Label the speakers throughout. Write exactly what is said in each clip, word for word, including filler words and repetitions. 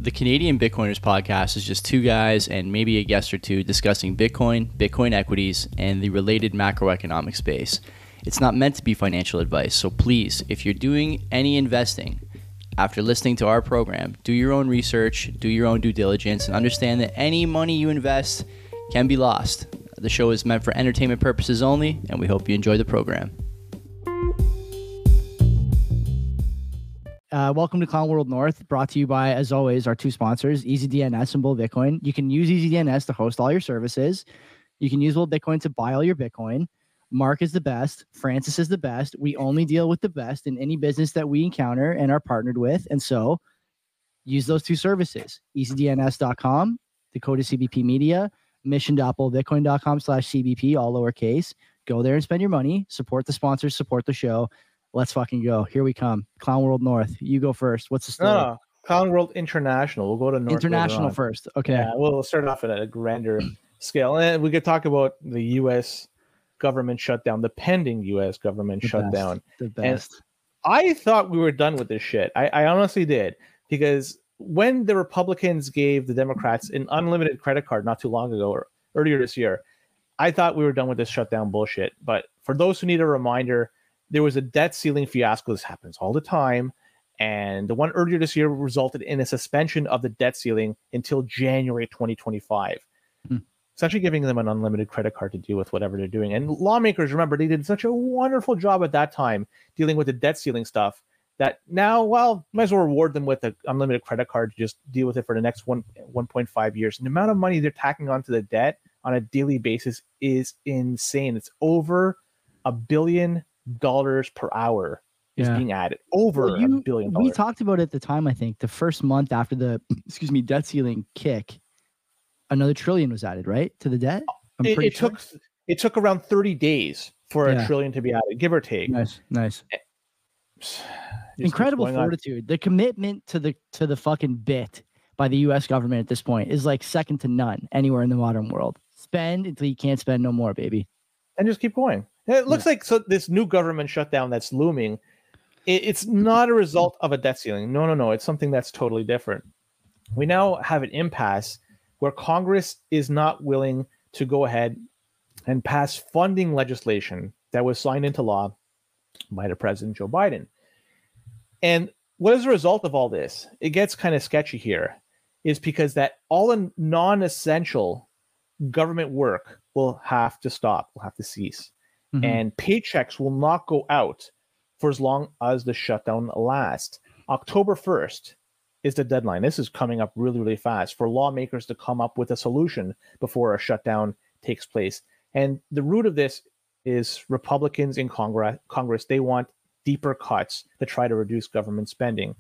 Speaker 1: The Canadian Bitcoiners podcast is just two guys and maybe a guest or two discussing Bitcoin, Bitcoin equities, and the related macroeconomic space. It's not meant to be financial advice, so please, if you're doing any investing, after listening to our program, do your own research, do your own due diligence, and understand that any money you invest can be lost. The show is meant for entertainment purposes only, and we hope you enjoy the program.
Speaker 2: Uh, welcome to Clown World North, brought to you by, as always, our two sponsors, EasyDNS and Bull Bitcoin. You can use EasyDNS to host all your services. You can use Bull Bitcoin to buy all your Bitcoin. Mark is the best. Francis is the best. We only deal with the best in any business that we encounter and are partnered with. And so use those two services, easy D N S dot com, the code is C B P Media, mission dot bull bitcoin dot com slash C B P, all lowercase. Go there and spend your money. Support the sponsors, support the show. Let's fucking go. Here we come. Clown World North. You go first. What's the story?
Speaker 3: No, no. Clown World International. We'll go to North.
Speaker 2: International first. Okay.
Speaker 3: Yeah, we'll start off at a grander scale. And we could talk about the U S government shutdown, the pending U S government
Speaker 2: The
Speaker 3: shutdown.
Speaker 2: best. The best.
Speaker 3: And I thought we were done with this shit. I, I honestly did. Because when the Republicans gave the Democrats an unlimited credit card not too long ago or earlier this year, I thought we were done with this shutdown bullshit. But for those who need a reminder, there was a debt ceiling fiasco. This happens all the time. And the one earlier this year resulted in a suspension of the debt ceiling until January twenty twenty-five. Hmm. Essentially giving them an unlimited credit card to deal with whatever they're doing. And lawmakers, remember, they did such a wonderful job at that time dealing with the debt ceiling stuff that now, well, might as well reward them with an unlimited credit card to just deal with it for the next one, one point five years. And the amount of money they're tacking onto the debt on a daily basis is insane. It's over a billion dollars per hour is yeah. being added. Over well, you, a billion dollars.
Speaker 2: We talked about it at the time, I think, the first month after the, excuse me, debt ceiling kick, another trillion was added, right, to the debt? I'm
Speaker 3: it,
Speaker 2: pretty
Speaker 3: it
Speaker 2: sure.
Speaker 3: took it took around thirty days for
Speaker 2: yeah.
Speaker 3: a trillion to be added, give or take.
Speaker 2: Nice, nice.
Speaker 3: Just
Speaker 2: Incredible fortitude. On. The commitment to the to the fucking bit by the U S government at this point is like second to none anywhere in the modern world. Spend until you can't spend no more, baby.
Speaker 3: And just keep going. It looks yeah. like so this new government shutdown that's looming, it, it's not a result of a debt ceiling. No, no, no. It's something that's totally different. We now have an impasse where Congress is not willing to go ahead and pass funding legislation that was signed into law by the President Joe Biden. And what is the result of all this? It gets kind of sketchy here, is because that all the non-essential government work will have to stop, will have to cease. Mm-hmm. And paychecks will not go out for as long as the shutdown lasts. October first is the deadline. This is coming up really, really fast for lawmakers to come up with a solution before a shutdown takes place. And the root of this is Republicans in Congress. Congress, they want deeper cuts to try to reduce government spending.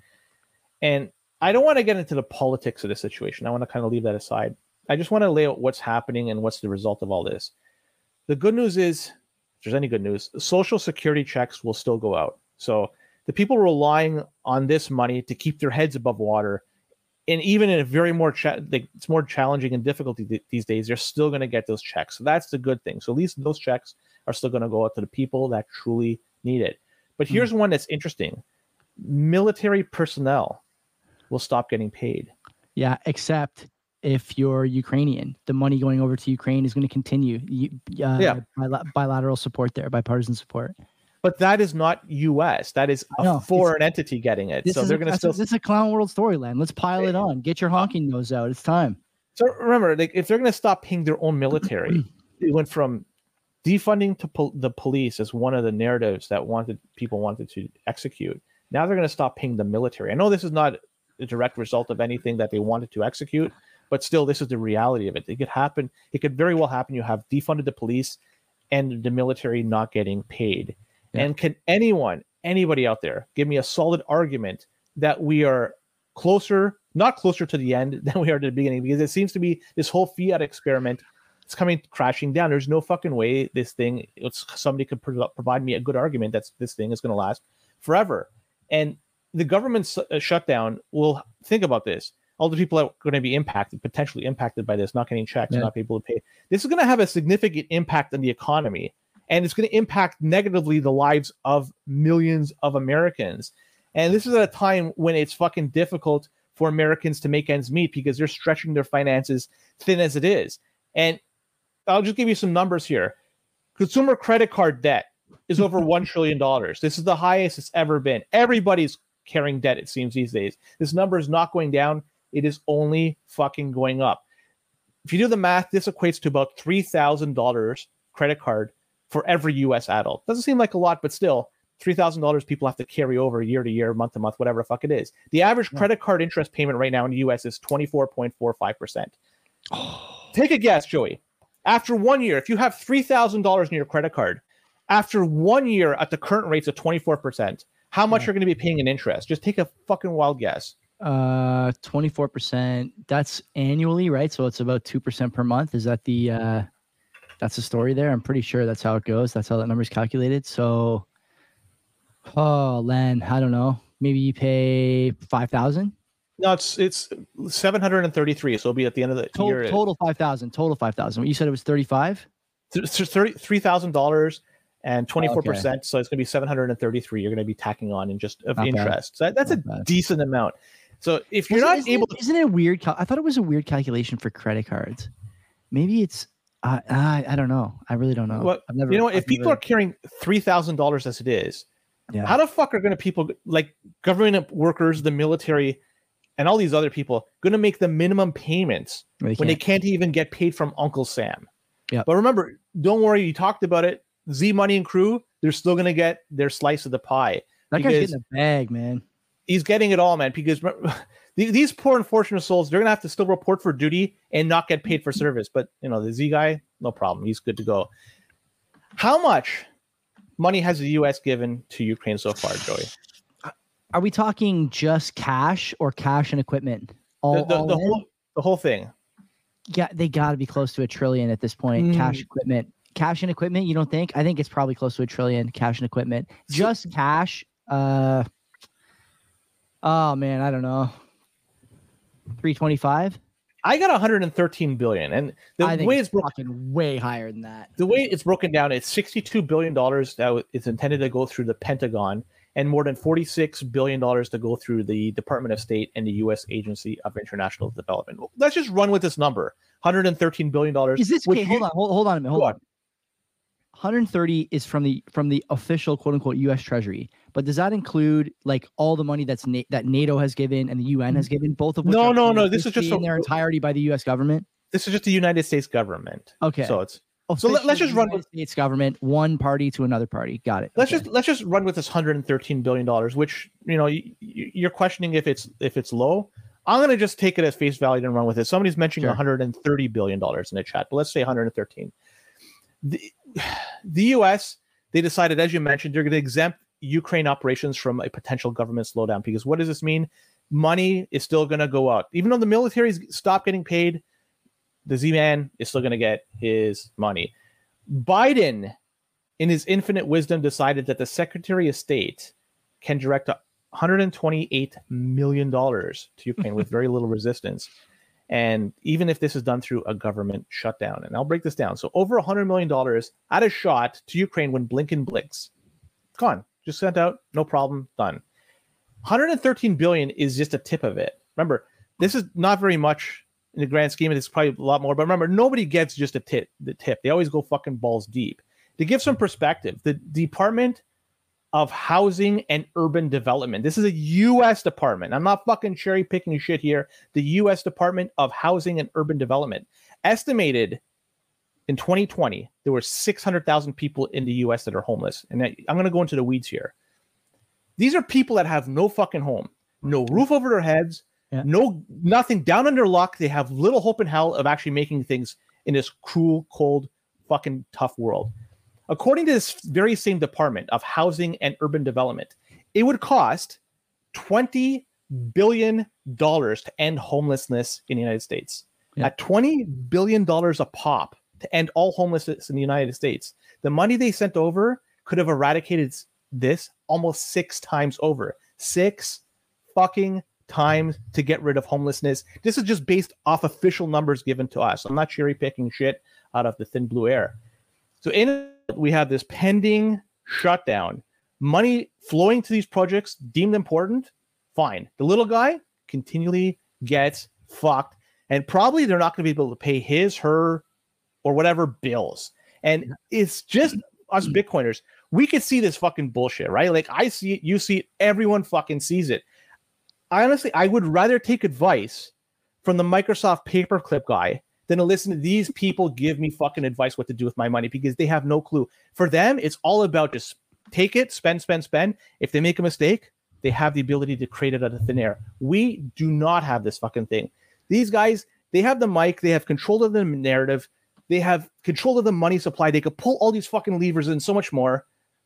Speaker 3: And I don't want to get into the politics of the situation. I want to kind of leave that aside. I just want to lay out what's happening and what's the result of all this. The good news is, if there's any good news, Social Security checks will still go out. So the people relying on this money to keep their heads above water, and even in a very more cha- it's more challenging and difficult th- these days, they're still going to get those checks. So that's the good thing. So at least those checks are still going to go out to the people that truly need it. But here's mm-hmm. one that's interesting. Military personnel will stop getting paid.
Speaker 2: Yeah, except if you're Ukrainian, the money going over to Ukraine is going to continue. Uh, yeah. Bil- bilateral support there, bipartisan support.
Speaker 3: But that is not U S. That is a foreign it's, entity getting it. So they're going to still.
Speaker 2: This is a Clown World storyline. Let's pile it on. Get your honking nose out. It's time.
Speaker 3: So remember, like, if they're going to stop paying their own military, it went from defunding to pol- the police as one of the narratives that wanted people wanted to execute. Now they're going to stop paying the military. I know this is not a direct result of anything that they wanted to execute, but still, this is the reality of it. It could happen. It could very well happen. You have defunded the police and the military not getting paid. Yeah. And can anyone, anybody out there, give me a solid argument that we are closer, not closer to the end than we are to the beginning? Because it seems to be this whole fiat experiment is coming crashing down. There's no fucking way this thing, it's, somebody could pro- provide me a good argument that this thing is going to last forever. And the government uh, shutdown will, think about this. All the people that are going to be impacted, potentially impacted by this, not getting checks, yeah. not being able to pay. This is going to have a significant impact on the economy. And it's going to impact negatively the lives of millions of Americans. And this is at a time when it's fucking difficult for Americans to make ends meet because they're stretching their finances thin as it is. And I'll just give you some numbers here. Consumer credit card debt is over one trillion dollars. This is the highest it's ever been. Everybody's carrying debt, it seems, these days. This number is not going down. It is only fucking going up. If you do the math, this equates to about three thousand dollars credit card for every U S adult. Doesn't seem like a lot, but still, three thousand dollars people have to carry over year to year, month to month, whatever the fuck it is. The average yeah. credit card interest payment right now in the U S is twenty-four point four five percent. Oh. Take a guess, Joey. After one year, if you have three thousand dollars in your credit card, after one year at the current rates of twenty-four percent, how much yeah. you're going to be paying in interest? Just take a fucking wild guess.
Speaker 2: Uh, twenty-four percent. That's annually, right? So it's about two percent per month. Is that the, uh, that's the story there? I'm pretty sure that's how it goes. That's how that number is calculated. So, oh, Len, I don't know. Maybe you pay five thousand.
Speaker 3: No, it's it's seven hundred thirty-three. So it'll be at the end of the
Speaker 2: total,
Speaker 3: year.
Speaker 2: Total five thousand. Total five thousand. You said it was thirty-five.
Speaker 3: Three thousand dollars and twenty-four percent. Okay. So it's going to be seven hundred thirty-three. You're going to be tacking on in just of not interest. Bad. So that's not a bad. Decent amount. So if you're isn't, not
Speaker 2: isn't
Speaker 3: able,
Speaker 2: it, isn't it a weird? Cal- I thought it was a weird calculation for credit cards. Maybe it's. Uh, I I don't know. I really don't know.
Speaker 3: Well,
Speaker 2: I've never,
Speaker 3: you know what?
Speaker 2: I've
Speaker 3: If people
Speaker 2: never...
Speaker 3: are carrying three thousand dollars as it is,
Speaker 2: yeah.
Speaker 3: how the fuck are going to people like government workers, the military, and all these other people going to make the minimum payments they when they can't even get paid from Uncle Sam?
Speaker 2: Yeah.
Speaker 3: But remember, don't worry. You talked about it. Z Money and crew, they're still going to get their slice of the pie.
Speaker 2: That guy's getting the bag, man.
Speaker 3: He's getting it all, man. Because these poor unfortunate souls, they're going to have to still report for duty and not get paid for service. But, you know, the Z guy, no problem. He's good to go. How much money has the U S given to Ukraine so far, Joey?
Speaker 2: Are we talking just cash or cash and equipment? All,
Speaker 3: the the,
Speaker 2: all
Speaker 3: the whole the whole thing.
Speaker 2: Yeah, they got to be close to a trillion at this point. Mm. Cash equipment, cash and equipment. You don't think? I think it's probably close to a trillion. Cash and equipment, just cash. Uh, oh man, I don't know. three twenty-five.
Speaker 3: I got one hundred thirteen billion, and the
Speaker 2: I think
Speaker 3: way
Speaker 2: it's,
Speaker 3: it's broken,
Speaker 2: fucking way higher than that.
Speaker 3: The way it's broken down, it's sixty-two billion dollars that is intended to go through the Pentagon, and more than forty-six billion dollars to go through the Department of State and the U S Agency of International Development. Let's just run with this number, one hundred thirteen billion dollars.
Speaker 2: Is this? Okay, hold on, hold, hold on a minute. Hold on. on. one hundred thirty is from the from the official quote unquote U S Treasury, but does that include like all the money that's na- that NATO has given and the U N has given? Both of which
Speaker 3: no, no, no. This is just
Speaker 2: in
Speaker 3: a,
Speaker 2: their entirety by the U S government.
Speaker 3: This is just the United States government.
Speaker 2: Okay,
Speaker 3: so it's so let, let's just run
Speaker 2: with States government, one party to another party. Got it.
Speaker 3: Let's
Speaker 2: okay.
Speaker 3: just let's just run with this one hundred thirteen billion dollars, which you know you, you're questioning if it's if it's low. I'm gonna just take it as face value and run with it. Somebody's mentioning sure. one hundred thirty billion dollars in the chat, but let's say one hundred thirteen. The, the U S, they decided, as you mentioned, they're going to exempt Ukraine operations from a potential government slowdown. Because what does this mean? Money is still going to go out. Even though the military's stopped getting paid, the Z-Man is still going to get his money. Biden, in his infinite wisdom, decided that the Secretary of State can direct one hundred twenty-eight million dollars to Ukraine with very little resistance. And even if this is done through a government shutdown, and I'll break this down. So over one hundred million dollars at a shot to Ukraine when Blinken blinks. Gone. Just sent out. No problem. Done. one hundred thirteen billion dollars is just a tip of it. Remember, this is not very much in the grand scheme. It's probably a lot more. But remember, nobody gets just a tip. The tip. They always go fucking balls deep. To give some perspective, the Department of Housing and Urban Development. This is a U S department. I'm not fucking cherry picking shit here. The U S Department of Housing and Urban Development estimated in twenty twenty, there were six hundred thousand people in the U S that are homeless. And I'm going to go into the weeds here. These are people that have no fucking home, no roof over their heads, yeah. no nothing, down on their luck. They have little hope in hell of actually making things in this cruel, cold, fucking tough world. According to this very same Department of Housing and Urban Development, it would cost twenty billion dollars to end homelessness in the United States. Yeah. At twenty billion dollars a pop to end all homelessness in the United States, the money they sent over could have eradicated this almost six times over. Six fucking times to get rid of homelessness. This is just based off official numbers given to us. I'm not cherry picking shit out of the thin blue air. So in it, we have this pending shutdown. Money flowing to these projects deemed important. Fine. The little guy continually gets fucked, and probably they're not going to be able to pay his, her, or whatever bills. And it's just us Bitcoiners. We could see this fucking bullshit, right? Like I see it, you see it, everyone fucking sees it. I honestly, I would rather take advice from the Microsoft paperclip guy than to listen to these people give me fucking advice what to do with my money, because they have no clue. For them, it's all about just take it, spend, spend, spend. If they make a mistake, they have the ability to create it out of thin air. We do not have this fucking thing. These guys, they have the mic, they have control of the narrative, they have control of the money supply, they could pull all these fucking levers and so much more.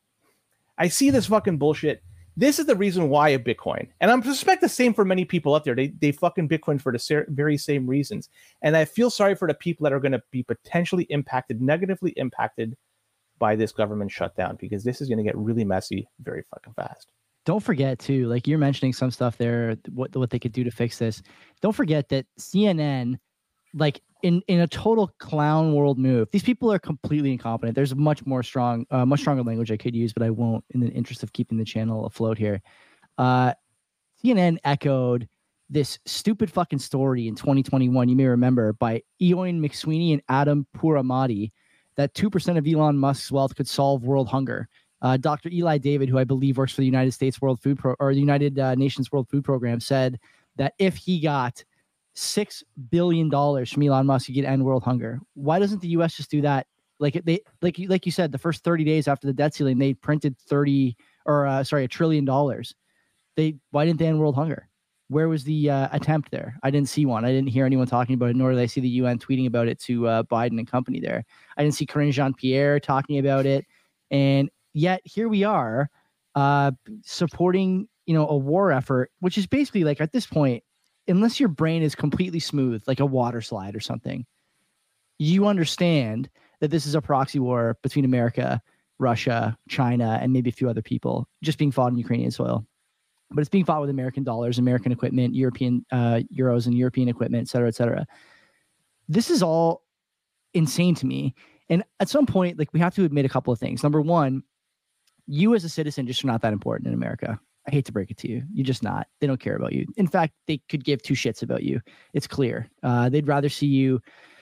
Speaker 3: I see this fucking bullshit. This is the reason why a Bitcoin. And I suspect the same for many people out there. They they fucking Bitcoin for the ser- very same reasons. And I feel sorry for the people that are going to be potentially impacted, negatively impacted by this government shutdown, because this is going to get really messy very fucking fast.
Speaker 2: Don't forget too, like you're mentioning some stuff there, what what they could do to fix this. Don't forget that C N N, like in, in a total clown world move, these people are completely incompetent. There's much more strong, uh, much stronger language I could use, but I won't in the interest of keeping the channel afloat here. Uh, C N N echoed this stupid fucking story in twenty twenty-one, you may remember, by Eoin McSweeney and Adam Puramati, that two percent of Elon Musk's wealth could solve world hunger. Uh, Doctor Eli David, who I believe works for the United States World Food Pro or the United uh, Nations World Food Program, said that if he got six billion dollars from Elon Musk, he could end world hunger. Why doesn't the U S just do that? Like they, like you, like you said, the first thirty days after the debt ceiling, they printed thirty or uh, sorry, a trillion dollars. They, why didn't they end world hunger? Where was the uh, attempt there? I didn't see one. I didn't hear anyone talking about it, nor did I see the U N tweeting about it to uh, Biden and company there. I didn't see Karine Jean-Pierre talking about it. And yet here we are uh, supporting, you know, a war effort, which is basically like at this point, unless your brain is completely smooth, like a water slide or something, you understand that this is a proxy war between America, Russia, China, and maybe a few other people just being fought on Ukrainian soil. But it's being fought with American dollars, American equipment, European uh, euros and European equipment, et cetera, et cetera. This is all insane to me. And at some point, like we have to admit a couple of things. Number one, you as a citizen just are not that important in America. I hate to break it to you. You're just not. They don't care about you. In fact, they could give two shits about you. It's clear. Uh, they'd rather see you,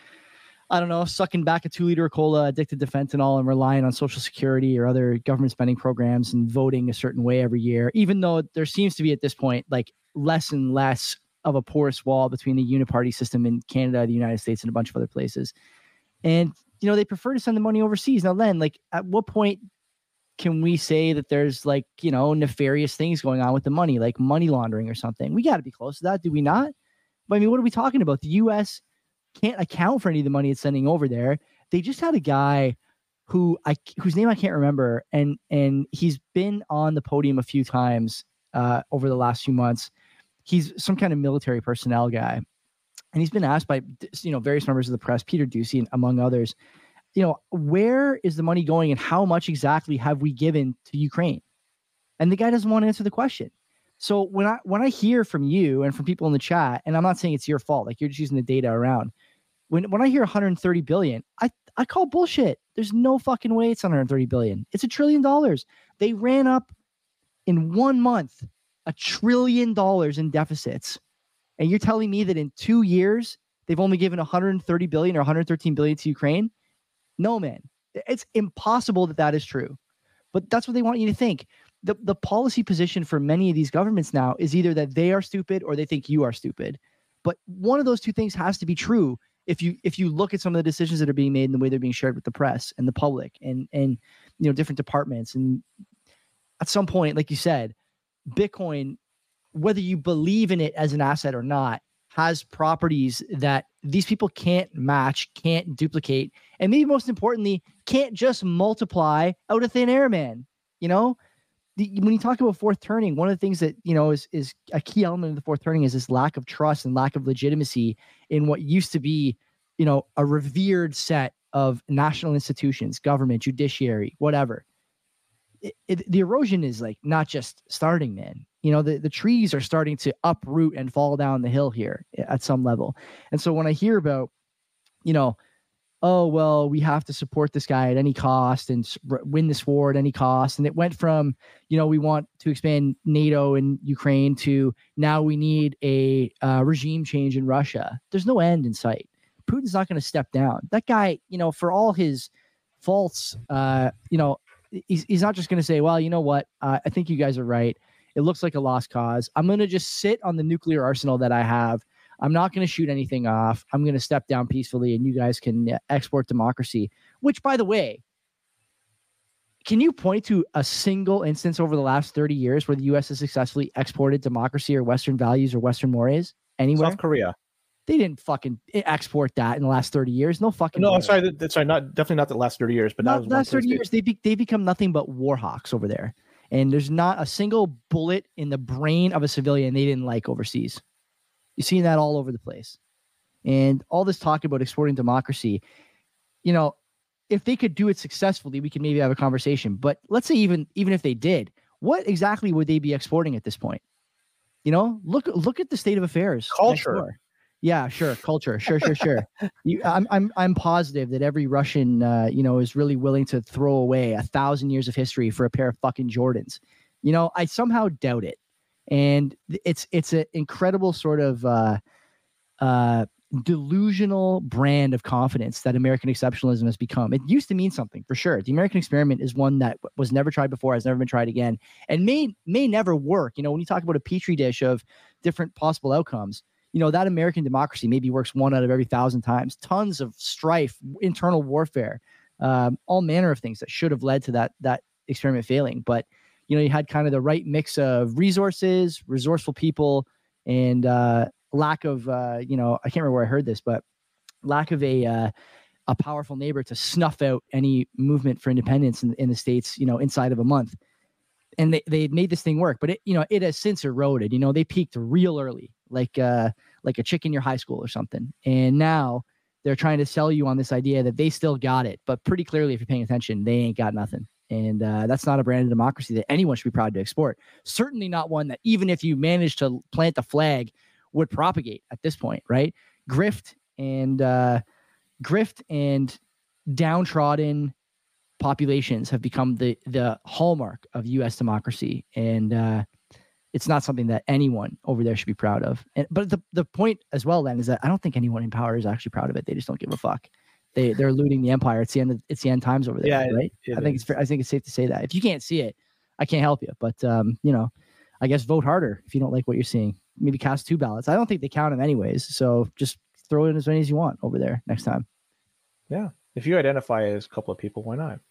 Speaker 2: I don't know, sucking back a two-liter cola, addicted to fentanyl, and relying on Social Security or other government spending programs and voting a certain way every year, even though there seems to be at this point like less and less of a porous wall between the uniparty system in Canada, the United States, and a bunch of other places. And, you know, they prefer to send the money overseas. Now, then, like, at what point can we say that there's like, you know, nefarious things going on with the money, like money laundering or something? We got to be close to that, do we not? But I mean, what are we talking about? The U S can't account for any of the money it's sending over there. They just had a guy who I whose name I can't remember, and and he's been on the podium a few times uh, over the last few months. He's some kind of military personnel guy, and he's been asked by, you know, various members of the press, Peter Doocy, among others, you know, where is the money going and how much exactly have we given to Ukraine? And the guy doesn't want to answer the question. So when I when I hear from you and from people in the chat, and I'm not saying it's your fault, like you're just using the data around. When when I hear one hundred thirty billion, I I call bullshit. There's no fucking way it's one hundred thirty billion. It's a trillion dollars. They ran up in one month a trillion dollars in deficits. And you're telling me that in two years they've only given one hundred thirty billion or one hundred thirteen billion to Ukraine? No, man, it's impossible that that is true. But that's what they want you to think. The, the policy position for many of these governments now is either that they are stupid or they think you are stupid. But one of those two things has to be true if you if you look at some of the decisions that are being made and the way they're being shared with the press and the public and and you know different departments. And at some point, like you said, Bitcoin, whether you believe in it as an asset or not, has properties that these people can't match, can't duplicate, and maybe most importantly, can't just multiply out of thin air, man. You know, the, when you talk about fourth turning, one of the things that, you know, is, is a key element of the fourth turning is this lack of trust and lack of legitimacy in what used to be, you know, a revered set of national institutions, government, judiciary, whatever. It, it, the erosion is like not just starting, man. You know, the, the trees are starting to uproot and fall down the hill here at some level. And so when I hear about, you know, oh, well, we have to support this guy at any cost and win this war at any cost. And it went from, you know, we want to expand NATO in Ukraine to now we need a uh, regime change in Russia. There's no end in sight. Putin's not going to step down. That guy, you know, for all his faults, uh, you know, he's, he's not just going to say, well, you know what? Uh, I think you guys are right. It looks like a lost cause. I'm going to just sit on the nuclear arsenal that I have. I'm not going to shoot anything off. I'm going to step down peacefully and you guys can export democracy, which, by the way, can you point to a single instance over the last thirty years where the U S has successfully exported democracy or Western values or Western mores anywhere?
Speaker 3: South Korea.
Speaker 2: They didn't fucking export that in the last thirty years. No fucking.
Speaker 3: No,
Speaker 2: way.
Speaker 3: I'm sorry. That's sorry. Not definitely not the last thirty years, but
Speaker 2: not
Speaker 3: that was
Speaker 2: the last thirty years. They be, they become nothing but war hawks over there, and there's not a single bullet in the brain of a civilian they didn't like overseas. You're seeing that all over the place, and all this talk about exporting democracy. You know, if they could do it successfully, we could maybe have a conversation. But let's say even even if they did, what exactly would they be exporting at this point? You know, look look at the state of affairs.
Speaker 3: Culture.
Speaker 2: Yeah, sure. Culture. Sure, sure, sure. you, I'm, I'm, I'm positive that every Russian, uh, you know, is really willing to throw away a thousand years of history for a pair of fucking Jordans. You know, I somehow doubt it. And it's, it's an incredible sort of, uh, uh, delusional brand of confidence that American exceptionalism has become. It used to mean something for sure. The American experiment is one that was never tried before, has never been tried again, and may, may never work. You know, when you talk about a petri dish of different possible outcomes, you know, that American democracy maybe works one out of every thousand times. Tons of strife, internal warfare, um, all manner of things that should have led to that that experiment failing. But, you know, you had kind of the right mix of resources, resourceful people, and uh, lack of, uh, you know, I can't remember where I heard this, but lack of a uh, a powerful neighbor to snuff out any movement for independence in, in the States, you know, inside of a month. And they, they made this thing work, but it, you know, it has since eroded. You know, they peaked real early, like uh, like a chick in your high school or something. And now they're trying to sell you on this idea that they still got it, but pretty clearly, if you're paying attention, they ain't got nothing. And uh, that's not a brand of democracy that anyone should be proud to export. Certainly not one that even if you manage to plant the flag would propagate at this point, right? Grift and uh, grift and downtrodden populations have become the the hallmark of U S democracy, and uh, it's not something that anyone over there should be proud of. And, but the, the point as well then is that I don't think anyone in power is actually proud of it. They just don't give a fuck. They they're looting the empire. It's the end. Of, it's the end times over there,
Speaker 3: yeah,
Speaker 2: right?
Speaker 3: It, it
Speaker 2: I think
Speaker 3: is.
Speaker 2: it's fair, I think it's safe to say that. If you can't see it, I can't help you. But um, you know, I guess vote harder if you don't like what you're seeing. Maybe cast two ballots. I don't think they count them anyways. So just throw in as many as you want over there next time.
Speaker 3: Yeah, if you identify as a couple of people, why not?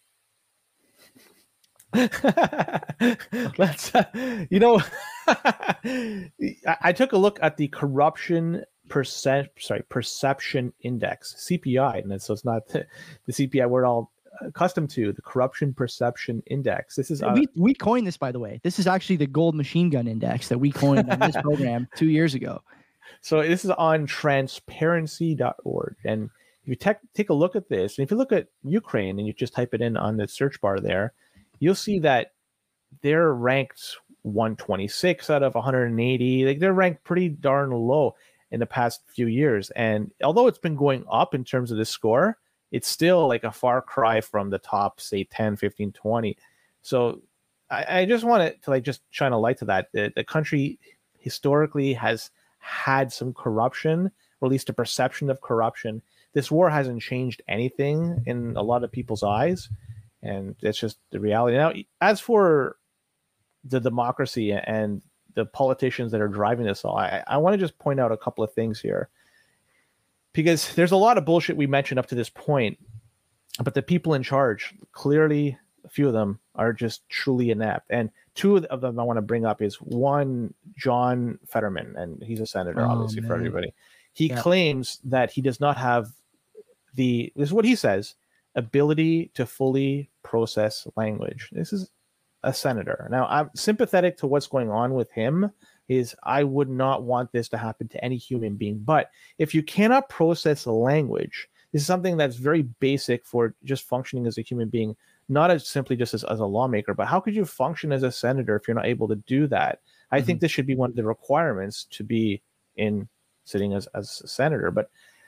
Speaker 3: Let's, uh, you know, I, I took a look at the corruption percent, sorry, perception index, C P I, and so it's not the, the C P I we're all accustomed to, the corruption perception index. This is uh,
Speaker 2: we we coined this, by the way. This is actually the gold machine gun index that we coined on this program two years ago.
Speaker 3: So this is on transparency dot org, and if you te- take a look at this, and if you look at Ukraine and you just type it in on the search bar there, you'll see that they're ranked one twenty-six out of one hundred eighty. Like, they're ranked pretty darn low in the past few years. And although it's been going up in terms of the score, it's still like a far cry from the top, say, ten, fifteen, twenty. So I, I just want to like just shine a light to that. The, the country historically has had some corruption, or at least a perception of corruption. This war hasn't changed anything in a lot of people's eyes. And it's just the reality. Now, as for the democracy and the politicians that are driving this all, I, I want to just point out a couple of things here. Because there's a lot of bullshit we mentioned up to this point, but the people in charge, clearly a few of them are just truly inept. And two of them I want to bring up is one, John Fetterman, and he's a senator,
Speaker 2: Oh,
Speaker 3: obviously,
Speaker 2: man.
Speaker 3: for everybody. He
Speaker 2: Yeah.
Speaker 3: claims that he does not have the, this is what he says, ability to fully process language. This is a senator. Now, I'm sympathetic to what's going on with him. Is I would not want this to happen to any human being. But if you cannot process language, this is something that's very basic for just functioning as a human being, not as simply just as, as a lawmaker, but how could you function as a senator if you're not able to do that? I
Speaker 2: Mm-hmm.
Speaker 3: think this should be one of the requirements to be in sitting as, as a senator. But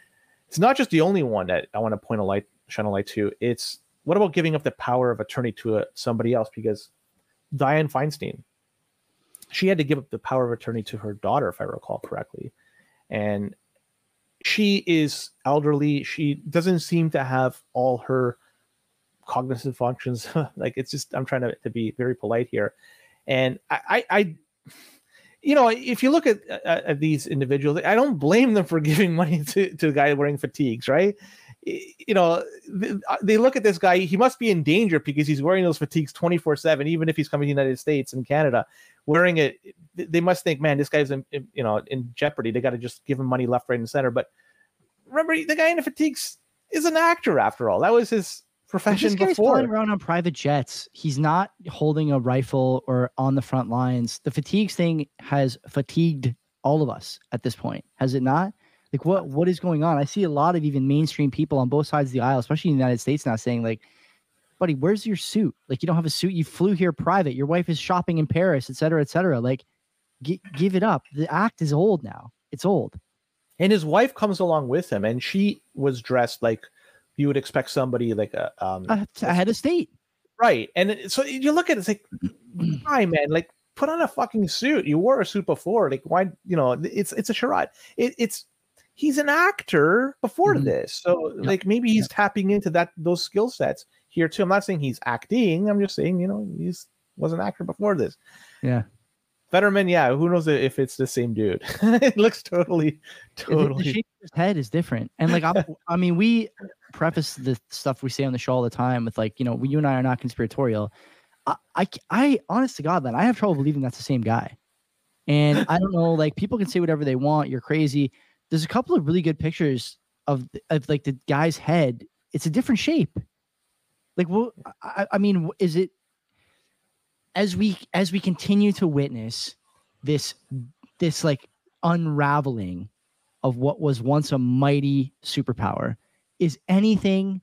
Speaker 3: It's not just the only one that I want to point a light, shine a light to. It's what about giving up the power of attorney to a, somebody else? Because Dianne Feinstein, she had to give up the power of attorney to her daughter, if I recall correctly. And she is elderly. She doesn't seem to have all her cognitive functions. Like, it's just, I'm trying to, to be very polite here. And I, I, I you know, if you look at, at, at these individuals, I don't blame them for giving money to, to a guy wearing fatigues, right? You know, they look at this guy, he must be in danger because he's wearing those fatigues twenty-four seven, even if he's coming to the United States and Canada wearing it. They must think, man, this guy's in, you know, in jeopardy. They got to just give him money left, right, and center. But remember, the guy in the fatigues is an actor after all. That was his profession
Speaker 2: this guy's
Speaker 3: before.
Speaker 2: flying around on private jets. He's not holding a rifle or on the front lines. The fatigues thing has fatigued all of us at this point, has it not? Like, what what is going on? I see a lot of even mainstream people on both sides of the aisle, especially in the United States now, saying like, buddy, where's your suit? Like, you don't have a suit. You flew here private. Your wife is shopping in Paris, et cetera, et cetera. Like, g- give it up. The act is old now. It's old.
Speaker 3: And his wife comes along with him, and she was dressed like you would expect somebody like a um
Speaker 2: a, a head of state,
Speaker 3: right? And it, so you look at it, it's like, why, man? Like, put on a fucking suit. You wore a suit before. Like, why? You know, it's it's a charade. It, it's he's an actor before mm-hmm. this, so yep. like maybe he's yep. tapping into that those skill sets here too. I'm not saying he's acting. I'm just saying, you know, he's was an actor before this.
Speaker 2: Yeah.
Speaker 3: Fetterman, yeah, who knows if it's the same dude? It looks totally, totally.
Speaker 2: The shape of his head is different, and like I, I mean, we preface the stuff we say on the show all the time with like, you know, you and I are not conspiratorial. I, I, I honest to God, man, I have trouble believing that's the same guy. And I don't know, like, people can say whatever they want. You're crazy. There's a couple of really good pictures of of like the guy's head. It's a different shape. Like, well, I, I mean, is it? As we as we continue to witness this this like unraveling of what was once a mighty superpower, is anything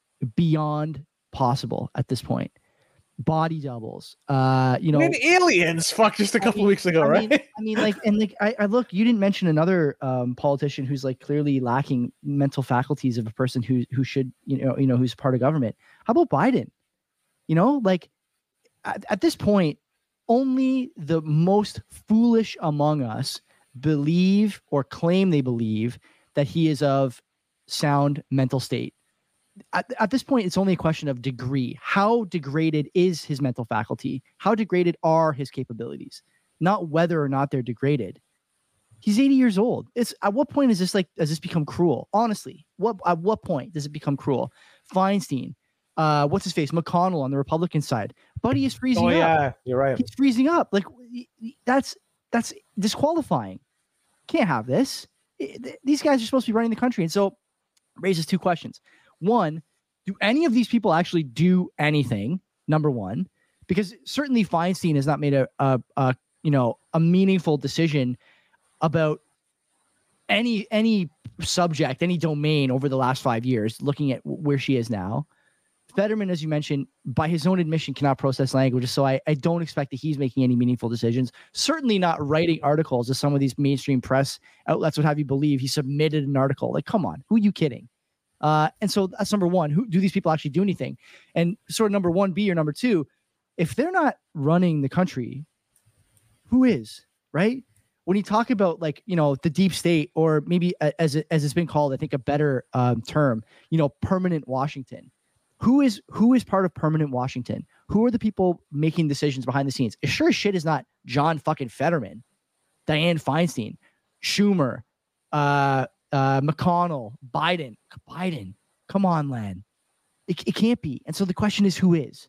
Speaker 2: beyond possible at this point? Body doubles, uh, you know,
Speaker 3: I mean, aliens. Fuck, just a couple I mean, weeks ago,
Speaker 2: I
Speaker 3: right?
Speaker 2: Mean, I mean, like, and like, I, I look. You didn't mention another um, politician who's like clearly lacking mental faculties of a person who who should, you know, you know, who's part of government. How about Biden? You know, like. At, at this point, only the most foolish among us believe or claim they believe that he is of sound mental state. At, at this point, it's only a question of degree. How degraded is his mental faculty? How degraded are his capabilities? Not whether or not they're degraded. He's eighty years old. It's at what point is this like, does this become cruel? Honestly, what at what point does it become cruel? Feinstein. Uh, what's his face? McConnell on the Republican side. Buddy is freezing
Speaker 3: oh,
Speaker 2: up.
Speaker 3: Yeah, you're right.
Speaker 2: He's freezing up. Like, that's that's disqualifying. Can't have this. It, these guys are supposed to be running the country. And so it raises two questions. One, do any of these people actually do anything? Number one, because certainly Feinstein has not made a, a, a you know, a meaningful decision about any any subject, any domain over the last five years, looking at where she is now. Fetterman, as you mentioned, by his own admission, cannot process language. So I, I don't expect that he's making any meaningful decisions. Certainly not writing articles, as some of these mainstream press outlets would have you believe. He submitted an article. Like, come on, who are you kidding? Uh, and so that's number one. Who do these people actually do anything? And sort of number one B or number two, if they're not running the country, who is, right? When you talk about, like, you know, the deep state, or maybe as it, as it's been called, I think a better um, term, you know, permanent Washington. Who is who is part of permanent Washington? Who are the people making decisions behind the scenes? It sure as shit is not John fucking Fetterman, Dianne Feinstein, Schumer, uh, uh, McConnell, Biden. Biden, come on, Len. It, it can't be. And so the question is, who is?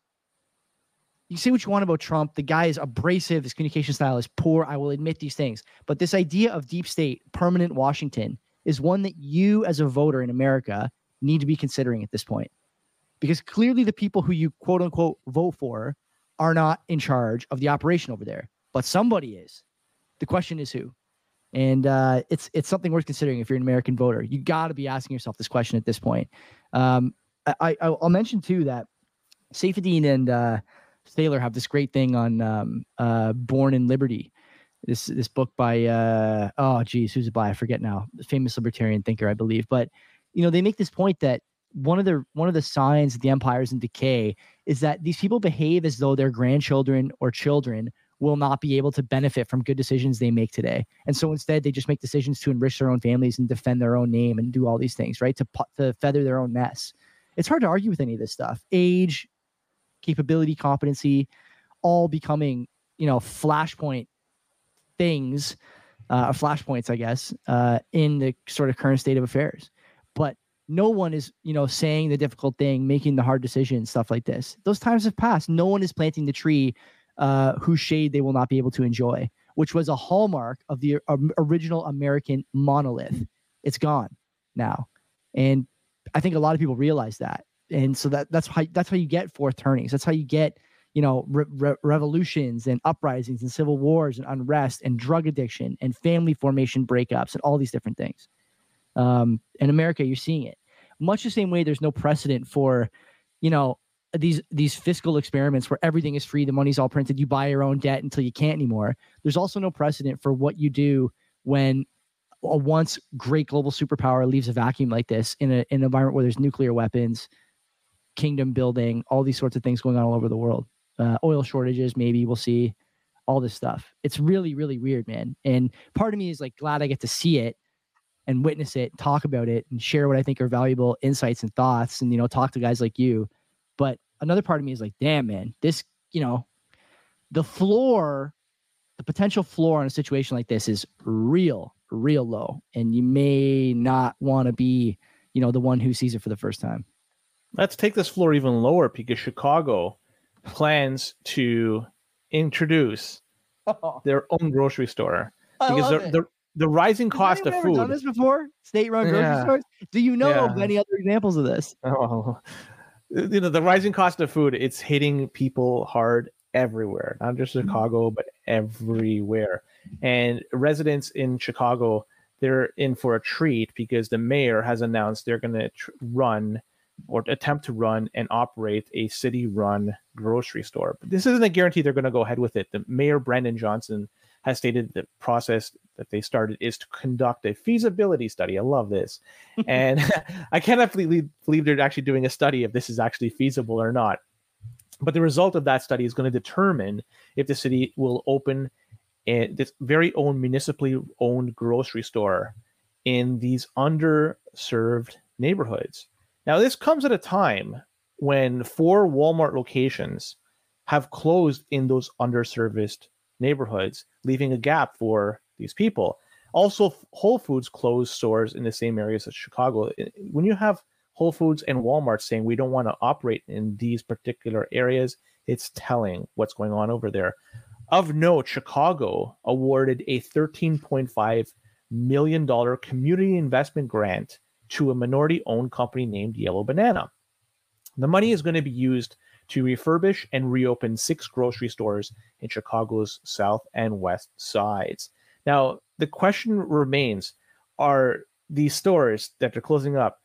Speaker 2: You say what you want about Trump. The guy is abrasive. His communication style is poor. I will admit these things. But this idea of deep state, permanent Washington, is one that you as a voter in America need to be considering at this point. Because clearly the people who you quote unquote vote for are not in charge of the operation over there, but somebody is. The question is who, and uh, it's it's something worth considering if you're an American voter. You got to be asking yourself this question at this point. Um, I, I I'll mention too that Saifedean and uh, Thaler have this great thing on um, uh, Born in Liberty. This this book by uh, oh geez, who's it by? I forget now. The famous libertarian thinker, I believe, but. you know, they make this point that one of the one of the signs that the empire is in decay is that these people behave as though their grandchildren or children will not be able to benefit from good decisions they make today. And so instead they just make decisions to enrich their own families and defend their own name and do all these things, right? To to feather their own nest. It's hard to argue with any of this stuff. Age, capability, competency, all becoming, you know, flashpoint things, uh, flashpoints, I guess, uh, in the sort of current state of affairs. But no one is, you know, saying the difficult thing, making the hard decisions, stuff like this. Those times have passed. No one is planting the tree uh, whose shade they will not be able to enjoy, which was a hallmark of the um, original American monolith. It's gone now. And I think a lot of people realize that. And so that that's how that's how you get fourth turnings. That's how you get, you know, re- re- revolutions and uprisings and civil wars and unrest and drug addiction and family formation breakups and all these different things. Um, in America, you're seeing it much the same way. There's no precedent for, you know, these these fiscal experiments where everything is free, the money's all printed, you buy your own debt until you can't anymore. There's also no precedent for what you do when a once great global superpower leaves a vacuum like this in, a, in an environment where there's nuclear weapons, kingdom building, all these sorts of things going on all over the world. Uh, oil shortages, maybe we'll see all this stuff. It's really, really weird, man. And part of me is like glad I get to see it and witness it, talk about it, and share what I think are valuable insights and thoughts, and, you know, talk to guys like you. But another part of me is like, damn, man, this, you know, the floor, the potential floor on a situation like this is real, real low. And you may not want to be, you know, the one who sees it for the first time.
Speaker 3: Let's take this floor even lower, because Chicago plans to introduce
Speaker 2: Oh,
Speaker 3: their own grocery store.
Speaker 2: I
Speaker 3: Because
Speaker 2: love
Speaker 3: the,
Speaker 2: it.
Speaker 3: the, the rising
Speaker 2: Has
Speaker 3: cost of
Speaker 2: anyone ever done
Speaker 3: food.
Speaker 2: this before? State-run grocery
Speaker 3: Yeah.
Speaker 2: stores? Do you know of
Speaker 3: Yeah.
Speaker 2: any other examples of this?
Speaker 3: Oh, you know, the rising cost of food, it's hitting people hard everywhere, not just Chicago, but everywhere. And residents in Chicago, they're in for a treat because the mayor has announced they're going to tr- run or attempt to run and operate a city-run grocery store. But this isn't a guarantee they're going to go ahead with it. The mayor, Brandon Johnson, has stated the process that they started is to conduct a feasibility study. I love this. And I cannot believe, believe they're actually doing a study if this is actually feasible or not. But the result of that study is going to determine if the city will open a, this very own municipally owned grocery store in these underserved neighborhoods. Now, this comes at a time when four Walmart locations have closed in those underserviced neighborhoods, leaving a gap for these people. Also, Whole Foods closed stores in the same areas as Chicago. When you have Whole Foods and Walmart saying we don't want to operate in these particular areas, it's telling what's going on over there. Of note, Chicago awarded a thirteen point five million dollars community investment grant to a minority-owned company named Yellow Banana. The money is going to be used to refurbish and reopen six grocery stores in Chicago's south and west sides. Now, the question remains, are these stores that they're closing up,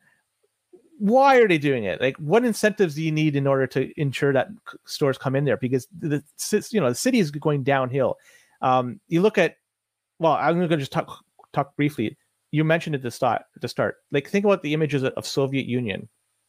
Speaker 3: why are they doing it? Like, what incentives do you need in order to ensure that stores come in there? Because the you know the city is going downhill. Um, you look at, well, I'm going to just talk talk briefly. You mentioned at the start. At the start, like think about the images of Soviet Union.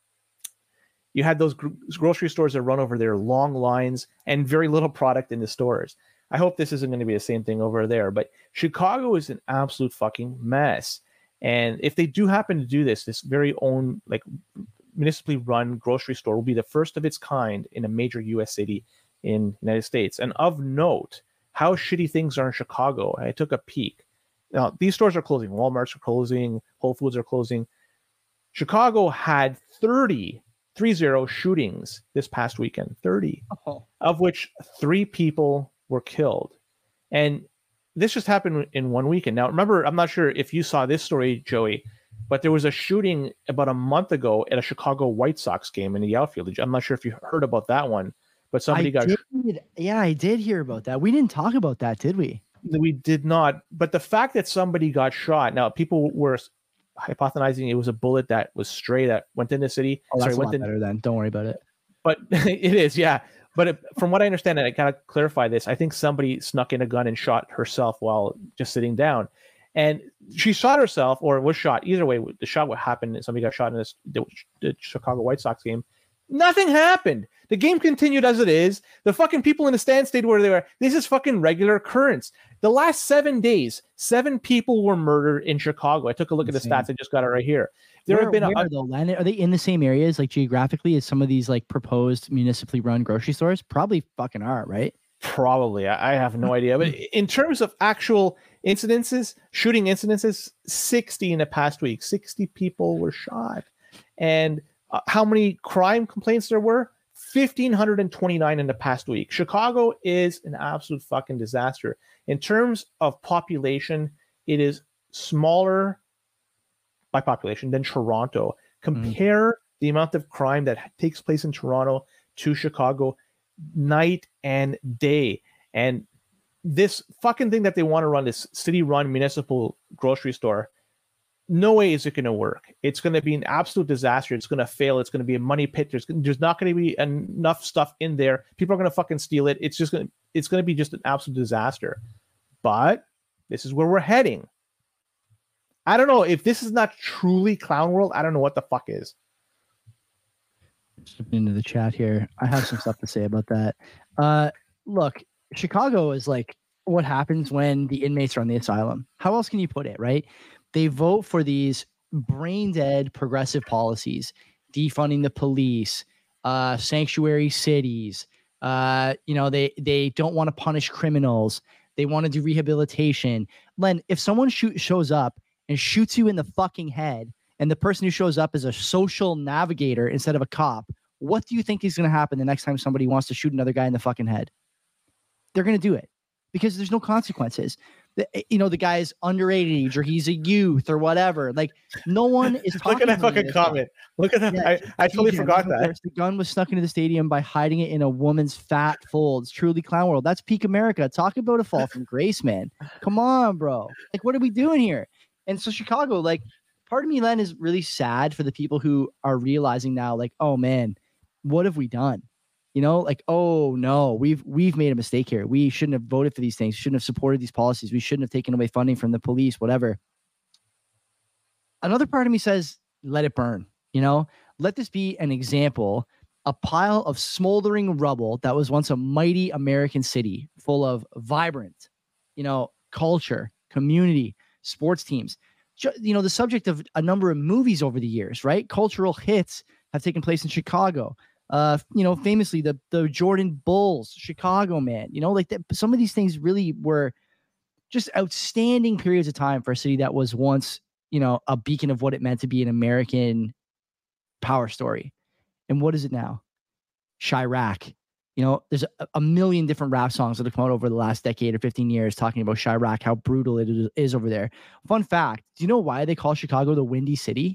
Speaker 3: You had those gr- grocery stores that run over there, long lines and very little product in the stores. I hope this isn't going to be the same thing over there. But Chicago is an absolute fucking mess. And if they do happen to do this, this very own, like, municipally run grocery store will be the first of its kind in a major U S city in the United States. And of note, how shitty things are in Chicago. I took a peek. Now, these stores are closing. Walmart's are closing. Whole Foods are closing. Chicago had thirty, three zero shootings this past weekend. thirty,
Speaker 2: Oh.
Speaker 3: of which three people were killed. And this just happened in one weekend. Now, remember, I'm not sure if you saw this story, Joey, but there was a shooting about a month ago at a Chicago White Sox game in the outfield. I'm not sure if you heard about that one, but somebody
Speaker 2: I
Speaker 3: got
Speaker 2: did,
Speaker 3: sh-
Speaker 2: yeah, I did hear about that. We didn't talk about that, did we?
Speaker 3: We did not. But the fact that somebody got shot, now people were hypothesizing it was a bullet that was stray that went in the city.
Speaker 2: Oh, that's
Speaker 3: Sorry,
Speaker 2: a
Speaker 3: went
Speaker 2: lot
Speaker 3: in,
Speaker 2: better then. Don't worry about it.
Speaker 3: but it is, yeah. But it, from what I understand, and I gotta clarify this, I think somebody snuck in a gun and shot herself while just sitting down. and she shot herself or was shot. Either way, the shot what happened. Somebody got shot in this the, the Chicago White Sox game. Nothing happened. The game continued as it is. The fucking people in the stand stayed where they were. This is fucking regular occurrence. The last seven days, seven people were murdered in Chicago. I took a look Insane. at the stats. I just got it right here. There
Speaker 2: where,
Speaker 3: have been
Speaker 2: where
Speaker 3: a,
Speaker 2: though, Len, are they in the same areas, like geographically, as some of these like proposed municipally run grocery stores? Probably fucking are, right?
Speaker 3: Probably. I, I have no idea. But in terms of actual incidences, shooting incidences, sixty in the past week. sixty people were shot. And uh, how many crime complaints there were? one thousand five hundred twenty-nine in the past week. Chicago is an absolute fucking disaster. In terms of population, it is smaller by population than Toronto. Compare mm. the amount of crime that takes place in Toronto to Chicago night and day. And this fucking thing that they want to run, this city-run municipal grocery store, no way is it going to work. It's going to be an absolute disaster. It's going to fail. It's going to be a money pit. There's, there's not going to be enough stuff in there. People are going to fucking steal it. It's just going to, it's going to be just an absolute disaster. But this is where we're heading. I don't know if this is not truly clown world. I don't know what the fuck is.
Speaker 2: Just into the chat here. I have some stuff to say about that. Uh, look, Chicago is like what happens when the inmates are on the asylum. How else can you put it, right? They vote for these brain dead progressive policies, defunding the police, uh, sanctuary cities. Uh, you know, they they don't want to punish criminals. They want to do rehabilitation. Len, if someone shoot, shows up and shoots you in the fucking head, and the person who shows up is a social navigator instead of a cop, what do you think is going to happen the next time somebody wants to shoot another guy in the fucking head? They're going to do it because there's no consequences. The, you know, the guy's underage or he's a youth or whatever. Like, no one is talking.
Speaker 3: Look at that fucking comment. Look at that. Yeah, I, I totally forgot that.
Speaker 2: The gun was snuck into the stadium by hiding it in a woman's fat folds. Truly clown world. That's peak America. Talk about a fall from grace, man. Come on, bro. Like, what are we doing here? And so Chicago, like, part of me, Len, is really sad for the people who are realizing now, like, oh man, what have we done? You know, like, oh no, we've we've made a mistake here. We shouldn't have voted for these things. We shouldn't have supported these policies. We shouldn't have taken away funding from the police, whatever. Another part of me says, let it burn. You know, let this be an example, a pile of smoldering rubble that was once a mighty American city full of vibrant, you know, culture, community, sports teams. You know, the subject of a number of movies over the years, right? Cultural hits have taken place in Chicago. Uh, you know, famously the the Jordan Bulls, Chicago, man. You know, like that, some of these things really were just outstanding periods of time for a city that was once, you know, a beacon of what it meant to be an American power story. And what is it now? Chirac. You know, there's a, a million different rap songs that have come out over the last decade or fifteen years talking about Chirac, how brutal it is over there. Fun fact, do you know why they call Chicago the Windy City?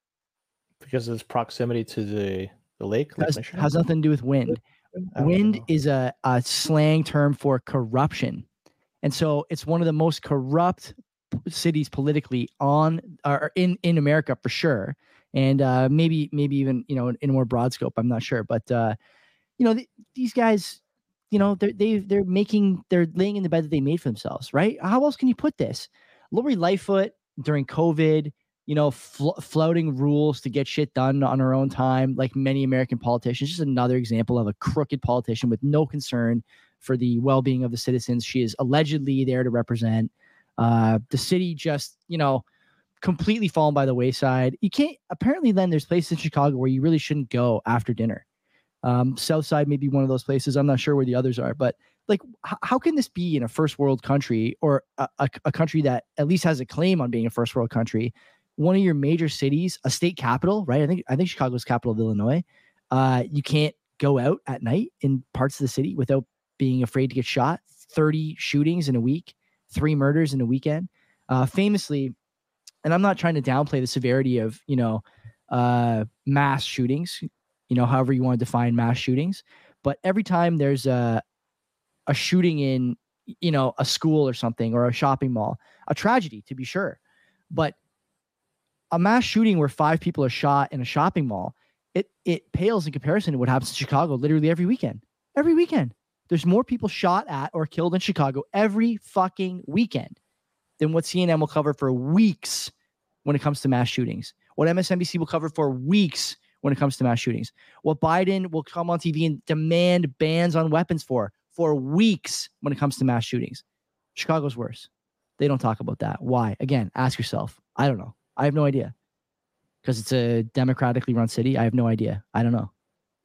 Speaker 3: Because of its proximity to the, the lake?
Speaker 2: Has, has nothing to do with wind. Wind is a, a slang term for corruption. And so it's one of the most corrupt cities politically on or in, in America for sure. And uh, maybe maybe even, you know, in, in a more broad scope, I'm not sure. But, uh, you know, th- these guys, you know, they're, they, they're making, they're laying in the bed that they made for themselves, right? How else can you put this? Lori Lightfoot during COVID, you know, fl- flouting rules to get shit done on her own time, like many American politicians. Just another example of a crooked politician with no concern for the well-being of the citizens she is allegedly there to represent. Uh, the city just, you know, completely fallen by the wayside. You can't, apparently then there's places in Chicago where you really shouldn't go after dinner. Um, Southside may be one of those places. I'm not sure where the others are, but like, h- how can this be in a first world country or a, a, a country that at least has a claim on being a first world country? One of your major cities, a state capital, right? I think I think Chicago's capital of Illinois. Uh, you can't go out at night in parts of the city without being afraid to get shot. thirty shootings in a week, three murders in a weekend. Uh, famously, and I'm not trying to downplay the severity of, you know, uh, mass shootings, you know, however you want to define mass shootings. But every time there's a, a shooting in, you know, a school or something or a shopping mall, a tragedy to be sure. But a mass shooting where five people are shot in a shopping mall, it it pales in comparison to what happens in Chicago literally every weekend. Every weekend. There's more people shot at or killed in Chicago every fucking weekend. than what C N N will cover for weeks when it comes to mass shootings, what M S N B C will cover for weeks when it comes to mass shootings, what Biden will come on T V and demand bans on weapons for, for weeks when it comes to mass shootings. Chicago's worse. They don't talk about that. Why? Again, ask yourself. I don't know. I have no idea. Because it's a democratically run city. I have no idea. I don't know.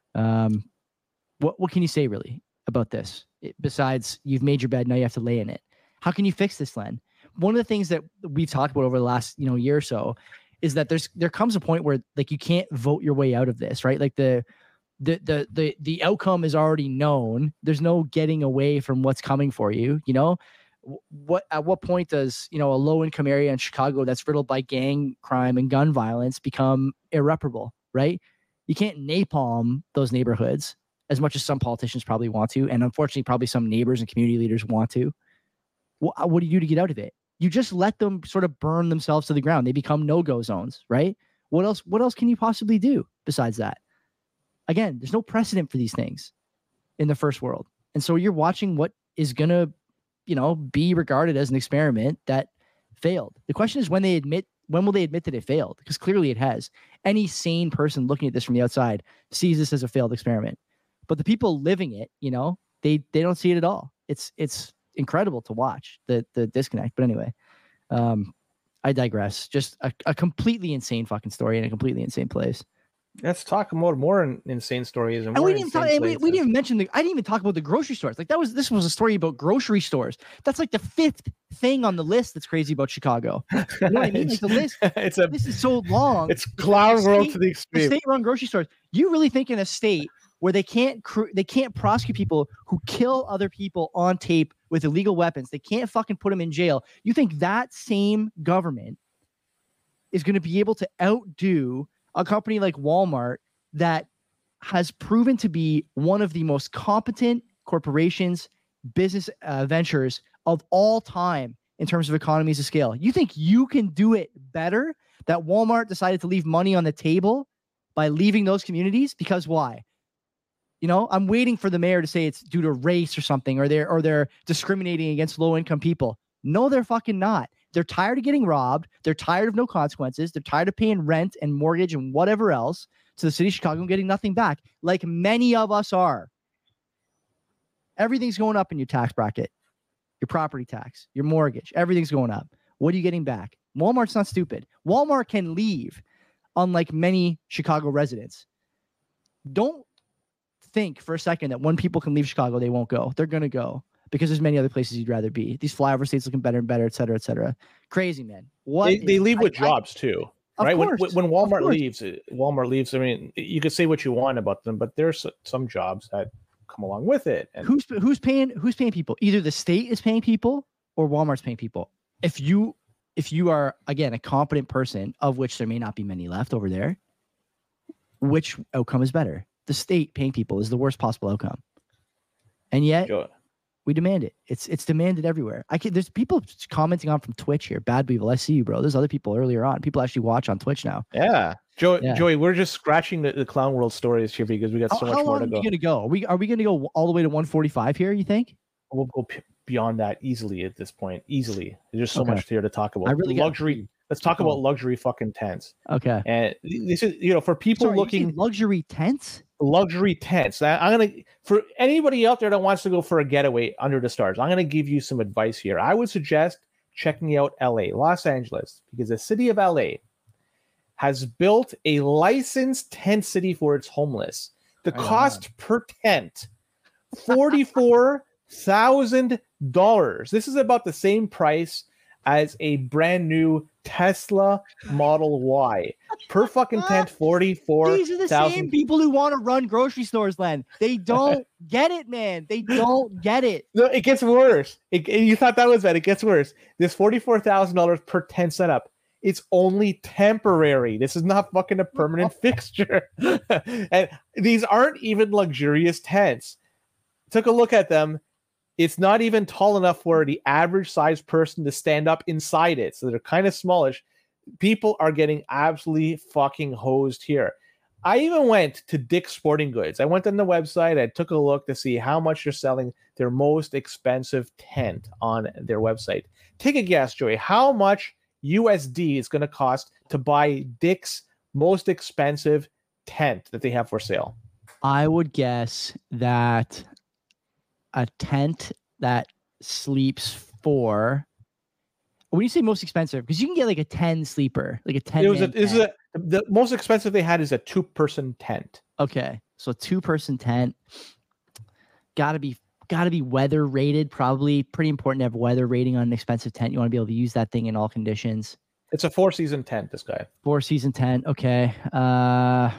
Speaker 2: Um, what what can you say really about this? It, besides, you've made your bed, now you have to lay in it. How can you fix this, Len? One of the things that we've talked about over the last you know year or so is that there's there comes a point where like you can't vote your way out of this, right? Like the the the the the outcome is already known. There's no getting away from what's coming for you. You know, what at what point does you know a low income area in Chicago that's riddled by gang crime and gun violence become irreparable, right? You can't napalm those neighborhoods as much as some politicians probably want to, and unfortunately, probably some neighbors and community leaders want to. What, what do you do to get out of it? You just let them sort of burn themselves to the ground. They become no-go zones, right? What else? What else can you possibly do besides that? Again, there's no precedent for these things in the first world, and so you're watching what is gonna, you know, be regarded as an experiment that failed. The question is when they admit, when will they admit that it failed? Because clearly it has. Any sane person looking at this from the outside sees this as a failed experiment, but the people living it, you know, they they don't see it at all. It's it's. incredible to watch the the disconnect. But anyway, um, I digress. Just a, a completely insane fucking story in a completely insane place.
Speaker 3: Let's talk more more insane stories. And,
Speaker 2: and we didn't talk, and we, we didn't even mention the. I didn't even talk about the grocery stores. Like that was this was a story about grocery stores. That's like the fifth thing on the list that's crazy about Chicago. You know what I mean? Like the list.
Speaker 3: It's a.
Speaker 2: This is so long.
Speaker 3: It's clown world to the extreme.
Speaker 2: The state-run grocery stores. You really think in a state where they can't cr- they can't prosecute people who kill other people on tape with illegal weapons, they can't fucking put them in jail. You think that same government is going to be able to outdo a company like Walmart that has proven to be one of the most competent corporations, business uh, ventures of all time in terms of economies of scale? You think you can do it better? That Walmart decided to leave money on the table by leaving those communities? Because why? You know, I'm waiting for the mayor to say it's due to race or something, or they're or they're discriminating against low income people. No, they're fucking not. They're tired of getting robbed. They're tired of no consequences. They're tired of paying rent and mortgage and whatever else to the city of Chicago and getting nothing back, like many of us are. Everything's going up in your tax bracket, your property tax, your mortgage. Everything's going up. What are you getting back? Walmart's not stupid. Walmart can leave, unlike many Chicago residents. Don't think for a second that when people can leave Chicago, they won't go. They're going to go because there's many other places you'd rather be. These flyover states looking better and better, et cetera, et cetera. Crazy, man. What
Speaker 3: they,
Speaker 2: is,
Speaker 3: they leave with
Speaker 2: I,
Speaker 3: jobs I, too, right? Course, when, when Walmart leaves, Walmart leaves. I mean, you can say what you want about them, but there's some jobs that come along with it. And
Speaker 2: who's who's paying? Who's paying people? Either the state is paying people or Walmart's paying people. If you if you are again a competent person, of which there may not be many left over there, which outcome is better? The state paying people is the worst possible outcome, and yet
Speaker 3: sure. we
Speaker 2: demand it. It's it's demanded everywhere. I can. There's people commenting on from Twitch here. Bad people. I see you, bro. There's other people earlier on. People actually watch on Twitch now.
Speaker 3: Yeah, Joey. Yeah. Joey, we're just scratching the, the clown world stories here because we got so how, much
Speaker 2: how
Speaker 3: more to
Speaker 2: go.
Speaker 3: go.
Speaker 2: Are we gonna go? Are we are we gonna go all the way to one forty-five here? You think?
Speaker 3: We'll go p- beyond that easily at this point. Easily. There's just so
Speaker 2: okay.
Speaker 3: much here to talk about.
Speaker 2: I really
Speaker 3: luxury. Let's talk
Speaker 2: oh.
Speaker 3: about luxury fucking tents.
Speaker 2: Okay.
Speaker 3: And this is, you know, for people
Speaker 2: Sorry,
Speaker 3: looking
Speaker 2: luxury tents.
Speaker 3: Luxury tents. Now, I'm gonna for anybody out there that wants to go for a getaway under the stars. I'm gonna give you some advice here. I would suggest checking out L A, Los Angeles, because the city of L A has built a licensed tent city for its homeless. The right cost on. per tent, forty-four thousand dollars. This is about the same price as a brand new Tesla Model Y. Per fucking tent, forty-four thousand.
Speaker 2: These are the same people who want to run grocery stores, Len. They don't get it, man. They don't get it.
Speaker 3: No, it gets worse. It, you thought that was bad. It gets worse. This forty-four thousand dollars per tent setup, it's only temporary. This is not fucking a permanent fixture. And these aren't even luxurious tents. Took a look at them. It's not even tall enough for the average sized person to stand up inside it. So they're kind of smallish. People are getting absolutely fucking hosed here. I even went to Dick's Sporting Goods. I went on the website. I took a look to see how much they're selling their most expensive tent on their website. Take a guess, Joey. How much U S D is going to cost to buy Dick's most expensive tent that they have for sale?
Speaker 2: I would guess that a tent that sleeps for, when you say most expensive, because you can get like a ten sleeper, like a ten.
Speaker 3: It was a, this is a, the most expensive they had is a two person tent.
Speaker 2: Okay, so two person tent, gotta be gotta be weather rated. Probably pretty important to have weather rating on an expensive tent. You want to be able to use that thing in all conditions.
Speaker 3: It's a four season tent. This guy
Speaker 2: four season tent. Okay, uh,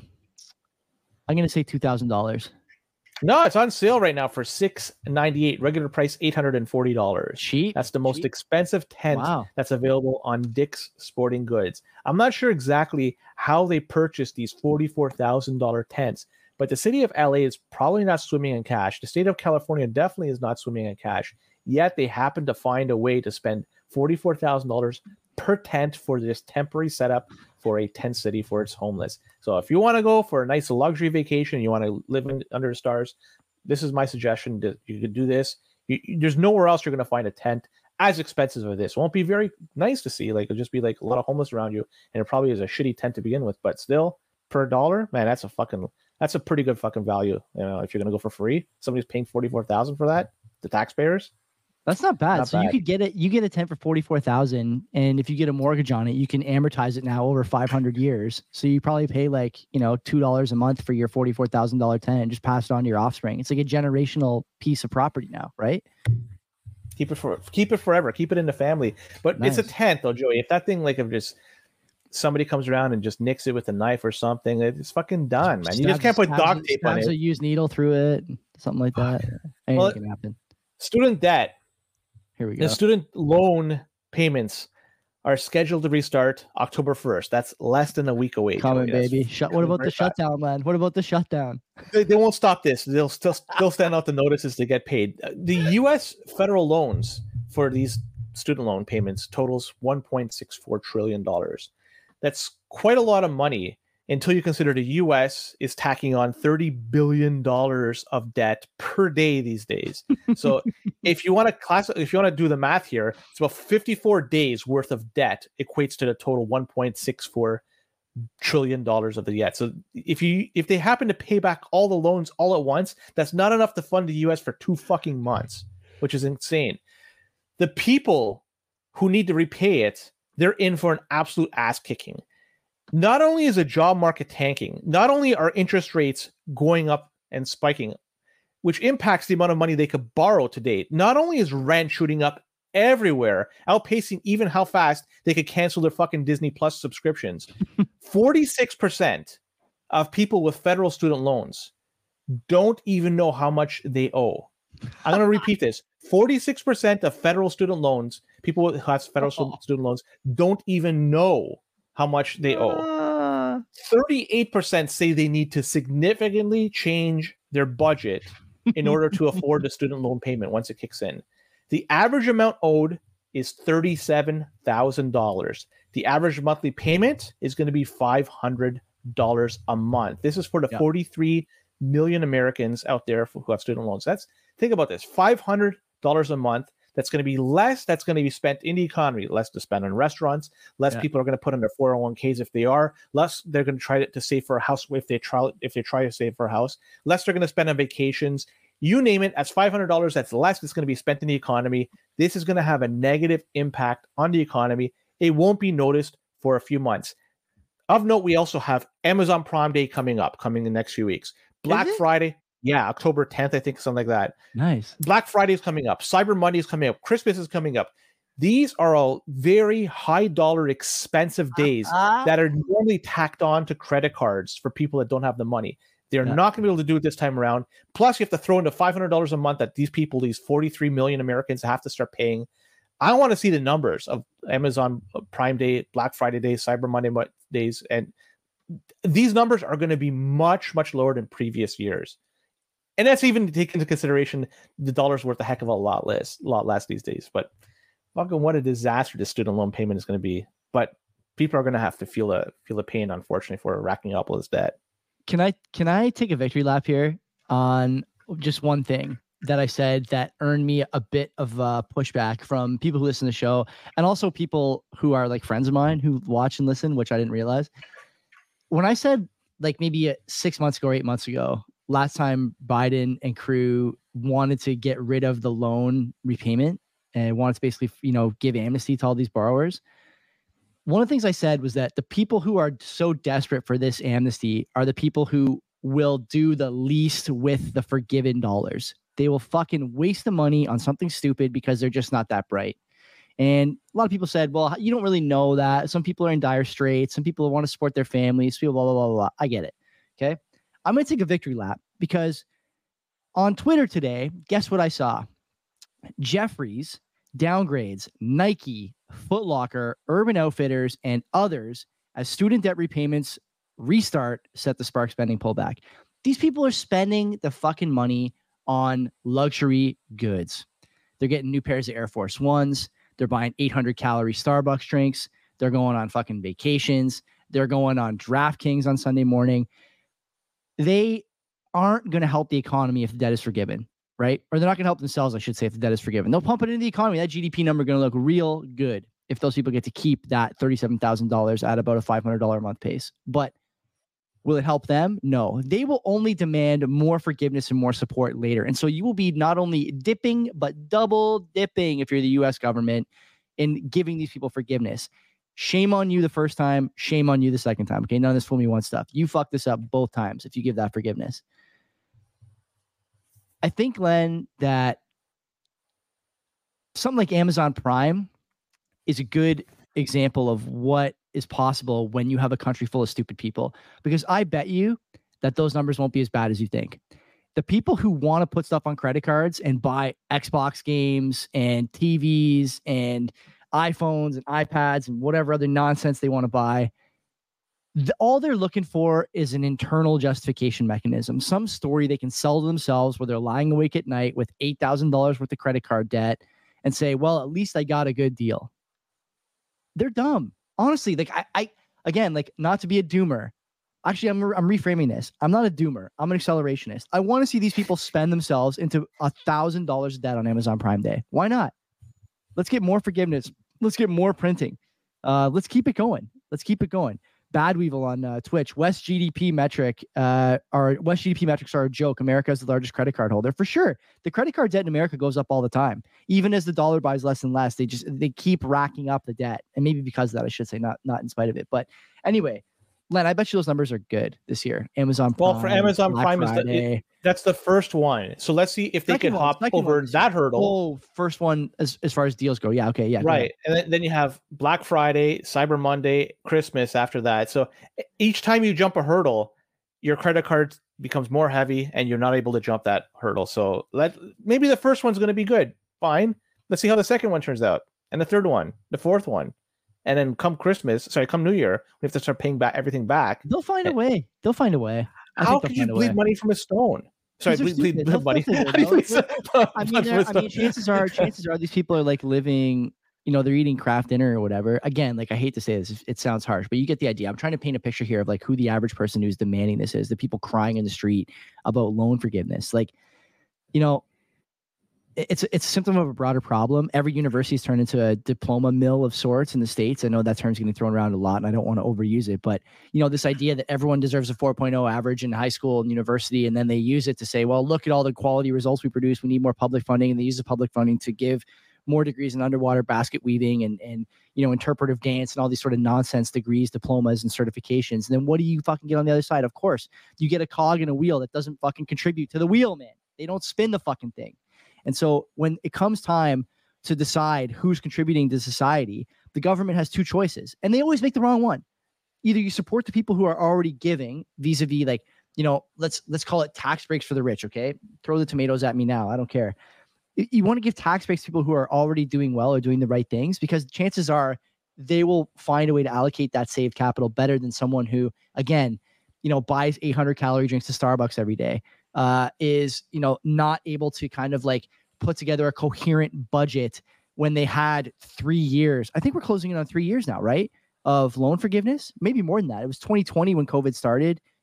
Speaker 2: I'm gonna say two thousand dollars.
Speaker 3: No, it's on sale right now for six ninety-eight. Regular price eight hundred and forty dollars.
Speaker 2: Cheap.
Speaker 3: That's the most
Speaker 2: cheap.
Speaker 3: expensive tent
Speaker 2: Wow.
Speaker 3: that's available on Dick's Sporting Goods. I'm not sure exactly how they purchased these forty-four thousand dollar tents, but the city of L A is probably not swimming in cash. The state of California definitely is not swimming in cash. Yet they happen to find a way to spend forty-four thousand dollars per tent for this temporary setup for a tent city for its homeless. So if you want to go for a nice luxury vacation, you want to live in, under the stars, this is my suggestion. That you could do this. You, you, there's nowhere else you're going to find a tent as expensive as this. It won't be very nice to see. Like, it'll just be like a lot of homeless around you, and it probably is a shitty tent to begin with. But still, per dollar, man, that's a fucking that's a pretty good fucking value. You know, if you're going to go for free, somebody's paying forty-four thousand for that. The taxpayers.
Speaker 2: That's not bad.
Speaker 3: Not
Speaker 2: so
Speaker 3: bad.
Speaker 2: you could get it. You get a tent for forty-four thousand, and if you get a mortgage on it, you can amortize it now over five hundred years. So you probably pay like you know two dollars a month for your forty-four thousand dollar tent, and just pass it on to your offspring. It's like a generational piece of property now, right?
Speaker 3: Keep it for keep it forever. Keep it in the family. But
Speaker 2: Nice.
Speaker 3: it's a tent though, Joey. If that thing like if just somebody comes around and just nicks it with a knife or something, it's fucking done, man. You just can't put
Speaker 2: Stabs-
Speaker 3: dog
Speaker 2: stabs-
Speaker 3: tape on
Speaker 2: stabs
Speaker 3: it.
Speaker 2: a used needle through it, something like that. Anything
Speaker 3: Well,
Speaker 2: can happen.
Speaker 3: Student debt.
Speaker 2: Here we go.
Speaker 3: The student loan payments are scheduled to restart October first. That's less than a week away.
Speaker 2: Coming,
Speaker 3: Joey. That's
Speaker 2: baby. Shut. What
Speaker 3: coming
Speaker 2: about the
Speaker 3: very fast.
Speaker 2: shutdown, man? What about the shutdown?
Speaker 3: They, they won't stop this. They'll still they'll stand out the notices to get paid. The U S federal loans for these student loan payments totals one point six four trillion dollars. That's quite a lot of money until you consider the U S is tacking on thirty billion dollars of debt per day these days. So if you want to class, if you want to do the math here, it's about fifty-four days worth of debt equates to the total one point six four trillion dollars of the debt. So if you if they happen to pay back all the loans all at once, that's not enough to fund the U S for two fucking months, which is insane. The people who need to repay it, they're in for an absolute ass kicking. Not only is the job market tanking, not only are interest rates going up and spiking, which impacts the amount of money they could borrow to date, not only is rent shooting up everywhere, outpacing even how fast they could cancel their fucking Disney Plus subscriptions. forty-six percent of people with federal student loans don't even know how much they owe. I'm going to repeat this. forty-six percent of federal student loans, people who have federal
Speaker 2: Oh.
Speaker 3: student loans, don't even know how much they owe.
Speaker 2: Uh,
Speaker 3: thirty-eight percent say they need to significantly change their budget in order to afford the student loan payment once it kicks in. The average amount owed is thirty-seven thousand dollars. The average monthly payment is going to be five hundred dollars a month. This is for the
Speaker 2: Yeah.
Speaker 3: forty-three million Americans out there who have student loans. That's think about this, five hundred dollars a month. That's going to be less that's going to be spent in the economy, less to spend on restaurants, less
Speaker 2: Yeah.
Speaker 3: people are going to put in their four oh one k's if they are, less they're going to try to save for a house if they try if they try to save for a house, less they're going to spend on vacations. You name it, that's five hundred dollars. That's less that's going to be spent in the economy. This is going to have a negative impact on the economy. It won't be noticed for a few months. Of note, we also have Amazon Prime Day coming up, coming in the next few weeks. Black
Speaker 2: it?
Speaker 3: Friday, yeah, October tenth, I think, something like that.
Speaker 2: nice.
Speaker 3: Black Friday is coming up. Cyber Monday is coming up. Christmas is coming up. These are all very high dollar, expensive days
Speaker 2: Uh,
Speaker 3: that are normally tacked on to credit cards for people that don't have the money. They're
Speaker 2: Yeah.
Speaker 3: not going to be able to do it this time around. Plus, you have to throw in the five hundred dollars a month that these people, these forty-three million Americans, have to start paying. I want to see the numbers of Amazon Prime Day, Black Friday Day, Cyber Monday mo- days, and these numbers are going to be much, much lower than previous years. And that's even to take into consideration the dollar's worth a heck of a lot less, lot less these days. But fucking what a disaster this student loan payment is going to be. But people are going to have to feel a feel the pain, unfortunately, for racking up all this debt.
Speaker 2: can I can I take a victory lap here on just one thing that I said that earned me a bit of uh, pushback from people who listen to the show, and also people who are like friends of mine who watch and listen, which I didn't realize. When I said like maybe six months ago or eight months ago, last time Biden and crew wanted to get rid of the loan repayment and wanted to basically, you know, give amnesty to all these borrowers. One of the things I said was that the people who are so desperate for this amnesty are the people who will do the least with the forgiven dollars. They will fucking waste the money on something stupid because they're just not that bright. And a lot of people said, well, you don't really know that. Some people are in dire straits. Some people want to support their families. People, blah, blah, blah, blah. I get it. Okay. I'm going to take a victory lap because on Twitter today, guess what I saw? Jeffries downgrades Nike, Foot Locker, Urban Outfitters, and others as student debt repayments restart set the spark spending pullback. These people are spending the fucking money on luxury goods. They're getting new pairs of Air Force Ones. They're buying eight hundred calorie Starbucks drinks. They're going on fucking vacations. They're going on DraftKings on Sunday morning. They aren't going to help the economy if the debt is forgiven, right? Or they're not going to help themselves, I should say, if the debt is forgiven. They'll pump it into the economy. That G D P number is going to look real good if those people get to keep that thirty-seven thousand dollars at about a five hundred dollars a month pace. But will it help them? No. They will only demand more forgiveness and more support later. And so you will be not only dipping, but double dipping if you're the U S government in giving these people forgiveness. Shame on you the first time. Shame on you the second time. Okay, none of this fool me once stuff. You fuck this up both times if you give that forgiveness. I think, Len, that something like Amazon Prime is a good example of what is possible when you have a country full of stupid people, because I bet you that those numbers won't be as bad as you think. The people who want to put stuff on credit cards and buy Xbox games and T Vs and iPhones and iPads and whatever other nonsense they want to buy, the, all they're looking for is an internal justification mechanism, some story they can sell to themselves where they're lying awake at night with eight thousand dollars worth of credit card debt and say, well, at least I got a good deal. They're dumb. Honestly, like I, I, again, like not to be a doomer. Actually, I'm I'm reframing this. I'm not a doomer. I'm an accelerationist. I want to see these people spend themselves into a thousand dollars of debt on Amazon Prime Day. Why not? Let's get more forgiveness. Let's get more printing. Uh, let's keep it going. Let's keep it going. Bad Weevil on uh, Twitch. West G D P metric. Uh, our West G D P metrics are a joke. America is the largest credit card holder for sure. The credit card debt in America goes up all the time, even as the dollar buys less and less. They just they keep racking up the debt, and maybe because of that, I should say, not not in spite of it. But anyway, Len, I bet you those numbers are good this year. Amazon Prime.
Speaker 3: Well, for Amazon
Speaker 2: Black
Speaker 3: Prime, is the, it, that's the first one. So let's see if they
Speaker 2: Second
Speaker 3: could
Speaker 2: one,
Speaker 3: hop
Speaker 2: second
Speaker 3: over
Speaker 2: one.
Speaker 3: that hurdle.
Speaker 2: Oh, first one as, as far as deals go. Yeah, okay, yeah.
Speaker 3: Right. And then, then you have Black Friday, Cyber Monday, Christmas after that. So each time you jump a hurdle, your credit card becomes more heavy and you're not able to jump that hurdle. So let maybe the first one's going to be good. Fine. Let's see how the second one turns out. And the third one, the fourth one. And then come Christmas, sorry, come New Year, we have to start paying back everything back.
Speaker 2: They'll find a way. They'll find a way. I
Speaker 3: How could you bleed money from a stone? Sorry, bleed, bleed, bleed money.
Speaker 2: I mean, I mean, chances are, chances are, these people are like living. You know, they're eating craft dinner or whatever. Again, like I hate to say this, it sounds harsh, but you get the idea. I'm trying to paint a picture here of like who the average person who's demanding this is. The people crying in the street about loan forgiveness. Like, you know, it's it's a symptom of a broader problem. Every university has turned into a diploma mill of sorts in the States. I know that term's getting thrown around a lot, and I don't want to overuse it. But, you know, this idea that everyone deserves a four point oh average in high school and university, and then they use it to say, well, look at all the quality results we produce. We need more public funding, and they use the public funding to give more degrees in underwater basket weaving and, and you know, interpretive dance and all these sort of nonsense degrees, diplomas, and certifications. And then what do you fucking get on the other side? Of course, you get a cog in a wheel that doesn't fucking contribute to the wheel, man. They don't spin the fucking thing. And so when it comes time to decide who's contributing to society, the government has two choices, and they always make the wrong one. Either you support the people who are already giving vis-a-vis, like, you know, let's let's call it tax breaks for the rich. Okay, throw the tomatoes at me now. I don't care. You want to give tax breaks to people who are already doing well or doing the right things, because chances are they will find a way to allocate that saved capital better than someone who, again, you know, buys eight hundred calorie drinks to Starbucks every day. Uh, is, you know, not able to kind of like put together a coherent budget when they had three years. I think we're closing in on three years now, right? Of loan forgiveness, maybe more than that. It was twenty twenty when COVID started.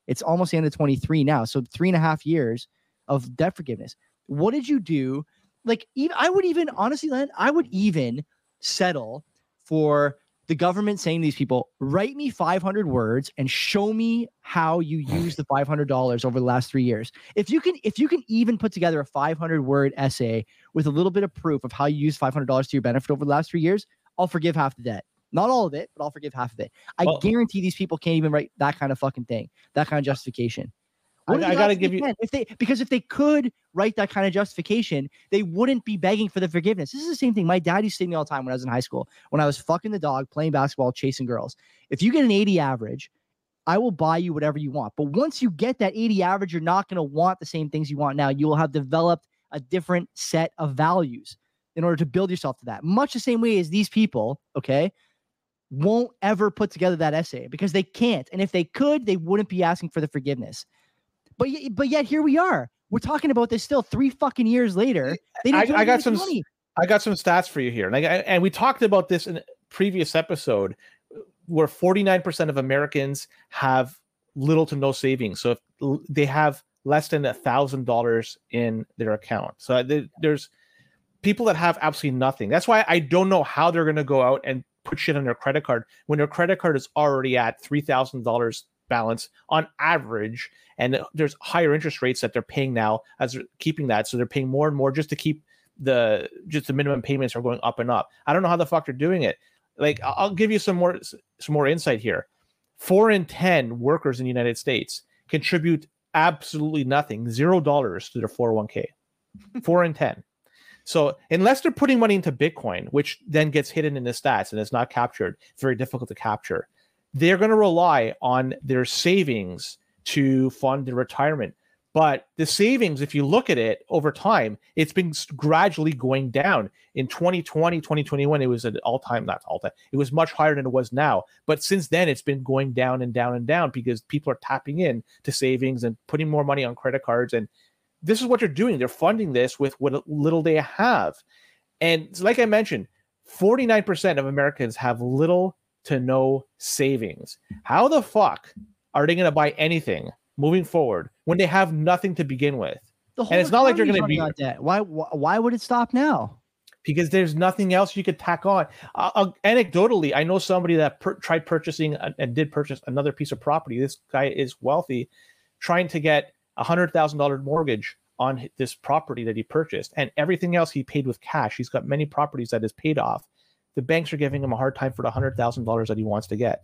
Speaker 2: It's almost the end of twenty-three now. So three and a half years of debt forgiveness. What did you do? Like, even I would even honestly, Len, I would even settle for the government saying to these people, write me five hundred words and show me how you use the five hundred dollars over the last three years. If you can, if you can even put together a five hundred word essay with a little bit of proof of how you use five hundred dollars to your benefit over the last three years, I'll forgive half the debt. Not all of it, but I'll forgive half of it. I well, guarantee these people can't even write that kind of fucking thing, that kind of justification.
Speaker 3: I, I gotta give you
Speaker 2: if they because if they could write that kind of justification, they wouldn't be begging for the forgiveness. This is the same thing. My dad used to say to me all the time when I was in high school, when I was fucking the dog, playing basketball, chasing girls. If you get an eighty average, I will buy you whatever you want. But once you get that eighty average, you're not going to want the same things you want now. You will have developed a different set of values in order to build yourself to that. Much the same way as these people, okay, won't ever put together that essay because they can't. And if they could, they wouldn't be asking for the forgiveness. But but yet here we are. We're talking about this still three fucking years later. They didn't
Speaker 3: I, I got some. Money. I got some stats for you here, and I, and we talked about this in a previous episode, where forty-nine percent of Americans have little to no savings. So if they have less than a thousand dollars in their account, so there's people that have absolutely nothing. That's why I don't know how they're going to go out and put shit on their credit card when their credit card is already at three thousand dollars balance on average, and there's higher interest rates that they're paying now as they're keeping that, so they're paying more and more just to keep the just the minimum payments are going up and up. I don't know how the fuck they're doing it. Like, I'll give you some more some more insight here. Four in ten workers in the United States contribute absolutely nothing, zero dollars to their four oh one k. Four in ten. So unless they're putting money into Bitcoin, which then gets hidden in the stats and it's not captured, it's very difficult to capture. They're going to rely on their savings to fund their retirement. But the savings, if you look at it over time, it's been gradually going down. In twenty twenty, twenty twenty-one, it was at all-time, not all-time, it was much higher than it was now. But since then, it's been going down and down and down because people are tapping in to savings and putting more money on credit cards. And this is what they're doing. They're funding this with what little they have. And like I mentioned, forty-nine percent of Americans have little to no savings. How the fuck are they going to buy anything moving forward when they have nothing to begin with?
Speaker 2: The whole and it's not like they're going to be debt. Why, why? Why would it stop now?
Speaker 3: Because there's nothing else you could tack on. Uh, uh, anecdotally, I know somebody that per- tried purchasing a, and did purchase another piece of property. This guy is wealthy, trying to get a hundred thousand dollar mortgage on this property that he purchased, and everything else he paid with cash. He's got many properties that is paid off. The banks are giving him a hard time for the hundred thousand dollars that he wants to get.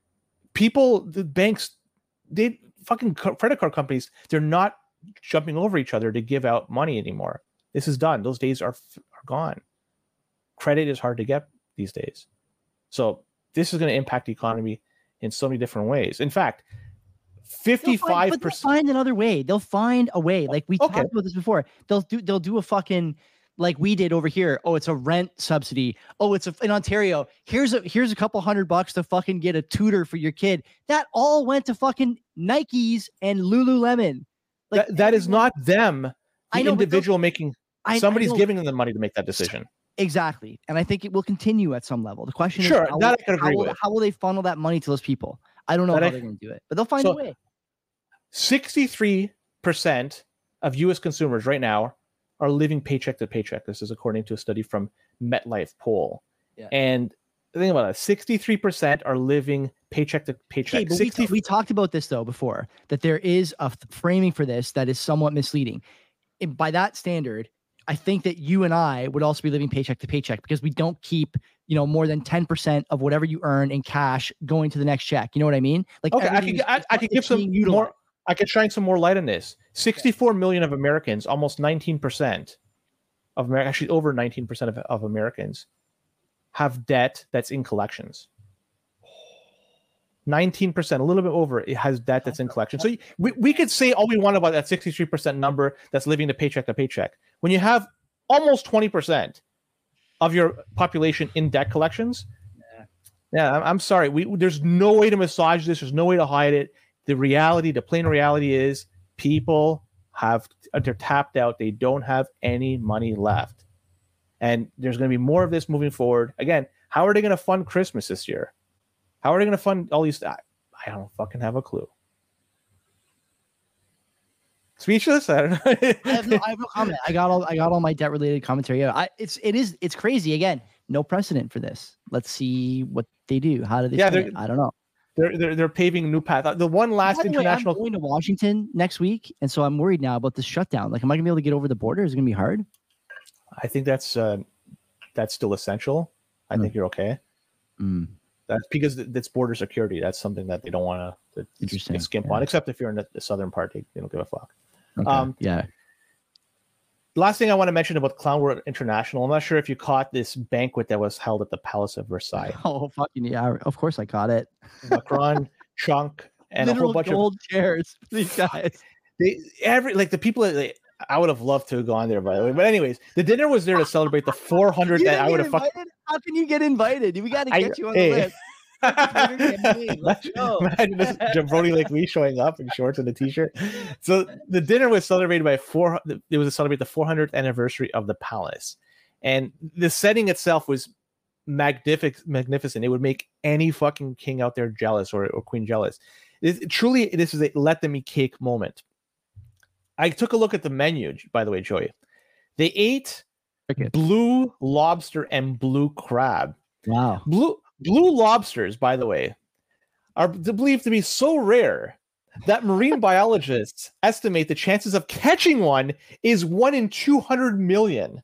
Speaker 3: People, the banks, they fucking credit card companies, they're not jumping over each other to give out money anymore. This is done. Those days are are gone. Credit is hard to get these days. So this is going to impact the economy in so many different ways. In fact, fifty-five percent.
Speaker 2: They'll find, find another way. They'll find a way. Like we okay. talked about this before. They'll do. They'll do a fucking. Like we did over here. Oh, it's a rent subsidy. Oh, it's a, in Ontario. Here's a here's a couple hundred bucks to fucking get a tutor for your kid. That all went to fucking Nikes and Lululemon.
Speaker 3: Like that, that is not them, the I know, individual making. I, somebody's I giving them the money to make that decision.
Speaker 2: Exactly, and I think it will continue at some level. The question
Speaker 3: sure,
Speaker 2: is, how,
Speaker 3: that I can agree
Speaker 2: how,
Speaker 3: with.
Speaker 2: How will they funnel that money to those people? I don't know that how I, they're going to do it, but they'll find so, a way.
Speaker 3: sixty-three percent of U S consumers right now are living paycheck to paycheck. This is according to a study from MetLife poll. Yeah. And think about it, sixty-three percent are living paycheck to paycheck.
Speaker 2: Okay, sixty we, we talked about this though before, that there is a framing for this that is somewhat misleading. And by that standard, I think that you and I would also be living paycheck to paycheck because we don't keep, you know, more than ten percent of whatever you earn in cash going to the next check. You know what I mean? Like,
Speaker 3: okay, I could, I, I could give some more, I could shine some more light on this. sixty-four million of Americans, almost nineteen percent of America, actually over nineteen percent of, of Americans have debt that's in collections. nineteen percent, a little bit over, it has debt that's in collection. So we, we could say all we want about that sixty-three percent number that's living the paycheck to paycheck. When you have almost twenty percent of your population in debt collections, yeah, yeah I'm sorry. We There's no way to massage this. There's no way to hide it. The reality, the plain reality is people have, they're tapped out. They don't have any money left. And there's going to be more of this moving forward. Again, how are they going to fund Christmas this year? How are they going to fund all these? I, I don't fucking have a clue. Speechless. I don't know.
Speaker 2: I have no, I have no comment. I got all I got all my debt related commentary. Yeah, I it's it is it's crazy. Again, no precedent for this. Let's see what they do. How do they?
Speaker 3: Yeah,
Speaker 2: spin it? I don't know.
Speaker 3: They're, they're they're paving a new path. The one last
Speaker 2: By the way,
Speaker 3: international.
Speaker 2: I'm going to Washington next week, and so I'm worried now about this shutdown. Like, am I gonna be able to get over the border? Is it gonna be hard?
Speaker 3: I think that's uh, that's still essential. I
Speaker 2: Mm.
Speaker 3: think you're okay.
Speaker 2: Mm.
Speaker 3: That's because that's border security. That's something that they don't want to
Speaker 2: Interesting.
Speaker 3: skimp
Speaker 2: Yeah.
Speaker 3: on, except if you're in the, the southern part, they, they don't give a fuck.
Speaker 2: Okay.
Speaker 3: Um,
Speaker 2: yeah.
Speaker 3: Last thing I want to mention about Clown World International. I'm not sure if you caught this banquet that was held at the Palace of Versailles.
Speaker 2: Oh fucking yeah! Of course I caught it.
Speaker 3: Macron, Chunk, and
Speaker 2: Literal
Speaker 3: a whole bunch
Speaker 2: gold
Speaker 3: of
Speaker 2: chairs for these guys.
Speaker 3: they every like the people that they, I would have loved to have gone there, by the way. But anyways, the dinner was there to celebrate the four hundredth.
Speaker 2: You
Speaker 3: And
Speaker 2: didn't
Speaker 3: I would
Speaker 2: get
Speaker 3: have fucked.
Speaker 2: invited? How can you get invited? We got to
Speaker 3: I-
Speaker 2: get you on
Speaker 3: hey.
Speaker 2: the list. Let's go.
Speaker 3: Imagine this jabroni like me showing up in shorts and a t-shirt. So the dinner was celebrated by four. It was to celebrate the four hundredth anniversary of the palace, and the setting itself was magnific- magnificent. It would make any fucking king out there jealous or, or queen jealous. It, truly, this is a let them eat cake moment. I took a look at the menu, by the way, Joey. They ate
Speaker 2: Okay.
Speaker 3: blue lobster and blue crab.
Speaker 2: Wow.
Speaker 3: Blue blue lobsters, by the way, are believed to be so rare that marine biologists estimate the chances of catching one is one in two hundred million.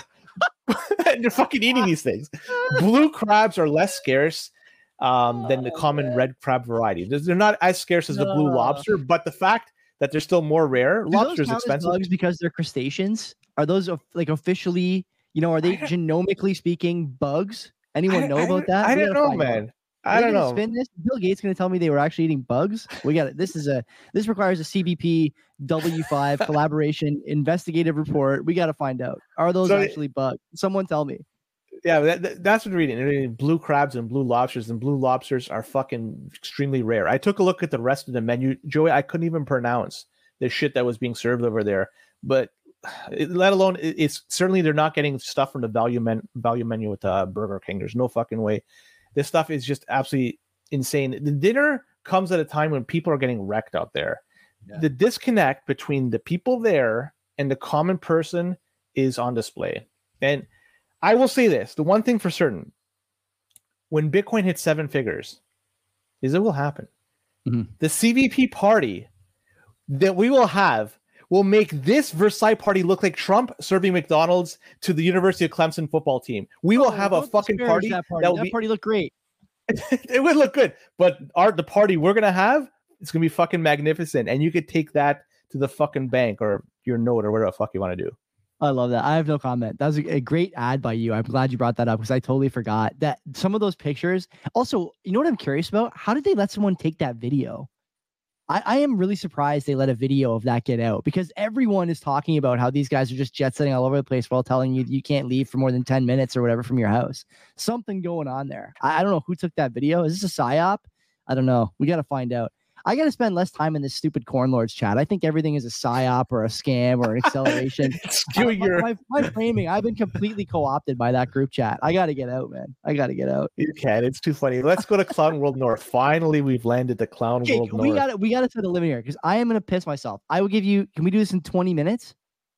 Speaker 3: And you're fucking eating these things. Blue crabs are less scarce um, than the
Speaker 2: Oh,
Speaker 3: common
Speaker 2: man.
Speaker 3: red crab variety. They're they're not as scarce as the blue
Speaker 2: No.
Speaker 3: lobster, but the fact that they're still more rare,
Speaker 2: Do those
Speaker 3: lobster is
Speaker 2: count as
Speaker 3: expensive.
Speaker 2: bugs because they're crustaceans? Are those of- like officially, you know, are they
Speaker 3: I don't-
Speaker 2: genomically speaking bugs? Anyone
Speaker 3: I-
Speaker 2: know
Speaker 3: I
Speaker 2: about
Speaker 3: don't-
Speaker 2: that?
Speaker 3: I
Speaker 2: We
Speaker 3: don't
Speaker 2: gotta
Speaker 3: know,
Speaker 2: find out.
Speaker 3: man.
Speaker 2: Are
Speaker 3: I
Speaker 2: they
Speaker 3: don't
Speaker 2: gonna
Speaker 3: know.
Speaker 2: Spin this? Bill Gates going to tell me they were actually eating bugs? We got it. This is a this requires a C B P W five collaboration investigative report. We got to find out. Are those
Speaker 3: So-
Speaker 2: actually bugs? Someone tell me.
Speaker 3: Yeah, that, that- that's what I'm reading. They're reading blue crabs and blue lobsters, and blue lobsters are fucking extremely rare. I took a look at the rest of the menu, Joey. I couldn't even pronounce the shit that was being served over there. But it- let alone, it- it's certainly they're not getting stuff from the value men value menu with uh, Burger King. There's no fucking way. This stuff is just absolutely insane. The dinner comes at a time when people are getting wrecked out there.
Speaker 2: Yeah.
Speaker 3: The disconnect between the people there and the common person is on display. And I will say this, the one thing for certain, when Bitcoin hits seven figures, is it will happen.
Speaker 2: Mhm.
Speaker 3: The C V P party that we will have will make this Versailles party look like Trump serving McDonald's to the University of Clemson football team. We will
Speaker 2: Oh,
Speaker 3: have a
Speaker 2: don't
Speaker 3: fucking
Speaker 2: disparage
Speaker 3: party
Speaker 2: That party,
Speaker 3: that will
Speaker 2: that
Speaker 3: be
Speaker 2: party looked great.
Speaker 3: it would look good, but our the party we're gonna have, it's gonna be fucking magnificent, and you could take that to the fucking bank or your note or whatever the fuck you want to do.
Speaker 2: I love that. I have no comment. That was a, a great ad by you. I'm glad you brought that up because I totally forgot that some of those pictures. Also, you know what I'm curious about? How did they let someone take that video? I, I am really surprised they let a video of that get out because everyone is talking about how these guys are just jet setting all over the place while telling you you can't leave for more than ten minutes or whatever from your house. Something going on there. I, I don't know who took that video. Is this a psyop? I don't know. We got to find out. I got to spend less time in this stupid Corn Lords chat. I think everything is a psyop or a scam or an acceleration.
Speaker 3: Skewing
Speaker 2: Uh,
Speaker 3: your
Speaker 2: my, my framing, I've been completely co-opted by that group chat. I got to get out, man. I got to get out.
Speaker 3: You can. It's too funny. Let's go to Clown World North. Finally, we've landed the Clown
Speaker 2: Okay,
Speaker 3: World
Speaker 2: we
Speaker 3: North.
Speaker 2: got to we got to set a limit here because I am gonna piss myself. I will give you. Can we do this in twenty minutes?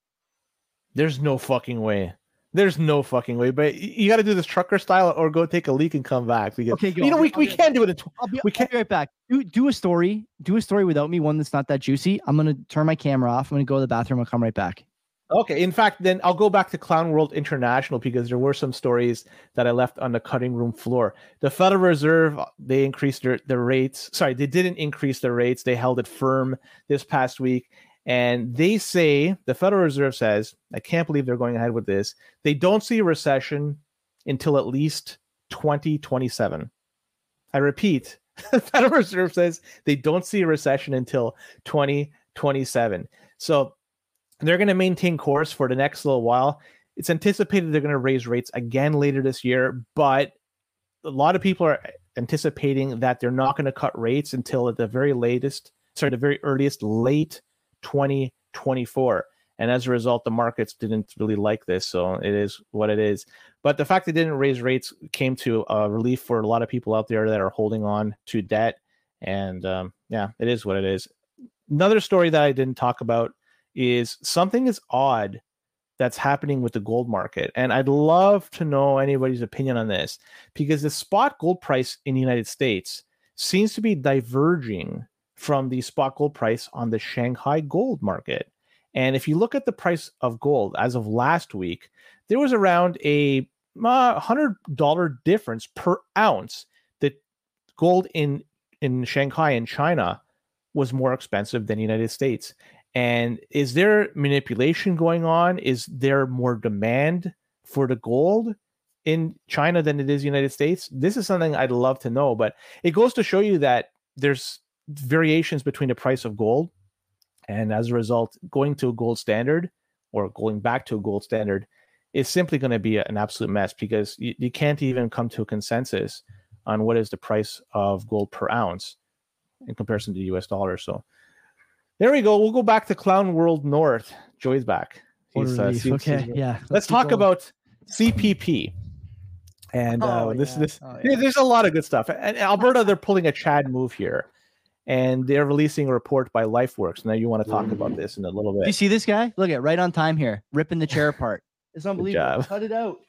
Speaker 3: There's no fucking way. There's no fucking way. But y- you got to do this trucker style or go take a leak and come back. Because,
Speaker 2: Okay, go.
Speaker 3: you know, we,
Speaker 2: I'll
Speaker 3: we
Speaker 2: do it.
Speaker 3: can't do it in tw-
Speaker 2: I'll be,
Speaker 3: We
Speaker 2: I'll
Speaker 3: can't-
Speaker 2: be right back. Do do a story. Do a story without me. One that's not that juicy. I'm gonna turn my camera off. I'm gonna go to the bathroom. I'll come right back.
Speaker 3: Okay. In fact, then I'll go back to Clown World International because there were some stories that I left on the cutting room floor. The Federal Reserve, they increased their, their rates. Sorry, they didn't increase their rates. They held it firm this past week. And they say, the Federal Reserve says, I can't believe they're going ahead with this. They don't see a recession until at least twenty twenty-seven. I repeat, the Federal Reserve says they don't see a recession until twenty twenty-seven. So they're going to maintain course for the next little while. It's anticipated they're going to raise rates again later this year, but a lot of people are anticipating that they're not going to cut rates until at the very latest, sorry, the very earliest, late twenty twenty-four. And as a result, the markets didn't really like this. So it is what it is. But the fact they didn't raise rates came to a relief for a lot of people out there that are holding on to debt. And um, yeah, it is what it is. Another story that I didn't talk about is something is odd that's happening with the gold market. And I'd love to know anybody's opinion on this, because the spot gold price in the United States seems to be diverging from the spot gold price on the Shanghai gold market. And if you look at the price of gold as of last week, there was around a uh, one hundred dollars difference per ounce that gold in, in Shanghai and China was more expensive than the United States. And is there manipulation going on? Is there more demand for the gold in China than it is United States? This is something I'd love to know, but it goes to show you that there's variations between the price of gold. And as a result, going to a gold standard or going back to a gold standard is simply going to be an absolute mess, because you, you can't even come to a consensus on what is the price of gold per ounce in comparison to the U S dollar. So there we go. We'll go back to Clown World North. Joey's back. He's, uh, he's,
Speaker 2: okay,
Speaker 3: he's,
Speaker 2: yeah.
Speaker 3: Let's talk going. about C P P. And uh,
Speaker 2: oh,
Speaker 3: this,
Speaker 2: yeah.
Speaker 3: this,
Speaker 2: oh, yeah.
Speaker 3: there's a lot of good stuff. And Alberta, they're pulling a Chad move here, and they're releasing a report by LifeWorks. Now you want to talk about this in a little bit.
Speaker 2: Do you see this guy? Look at right on time here, ripping the chair apart. It's unbelievable. Cut it out.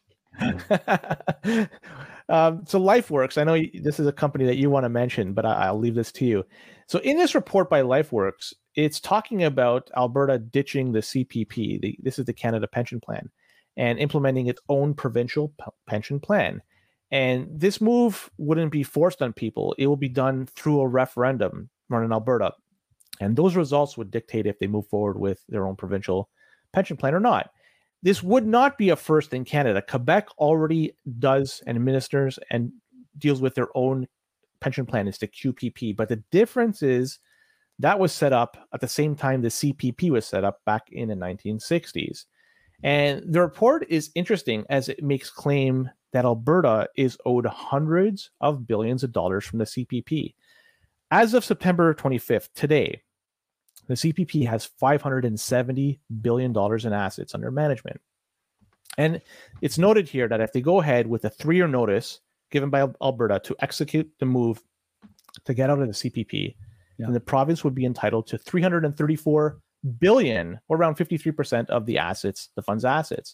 Speaker 3: um, so LifeWorks, I know you, this is a company that you want to mention, but I, I'll leave this to you. So in this report by LifeWorks, it's talking about Alberta ditching the C P P. The, this is the Canada Pension Plan, and implementing its own provincial p- pension plan. And this move wouldn't be forced on people. It will be done through a referendum run in Alberta. And those results would dictate if they move forward with their own provincial pension plan or not. This would not be a first in Canada. Quebec already does and administers and deals with their own pension plan. It's the Q P P. But the difference is that was set up at the same time the C P P was set up back in the nineteen sixties. And the report is interesting as it makes claim that Alberta is owed hundreds of billions of dollars from the C P P. As of September twenty-fifth, today, the C P P has five hundred seventy billion dollars in assets under management. And it's noted here that if they go ahead with a three-year notice given by Alberta to execute the move to get out of the C P P, yeah. then the province would be entitled to three hundred thirty-four billion dollars, or around fifty-three percent of the assets, the fund's assets.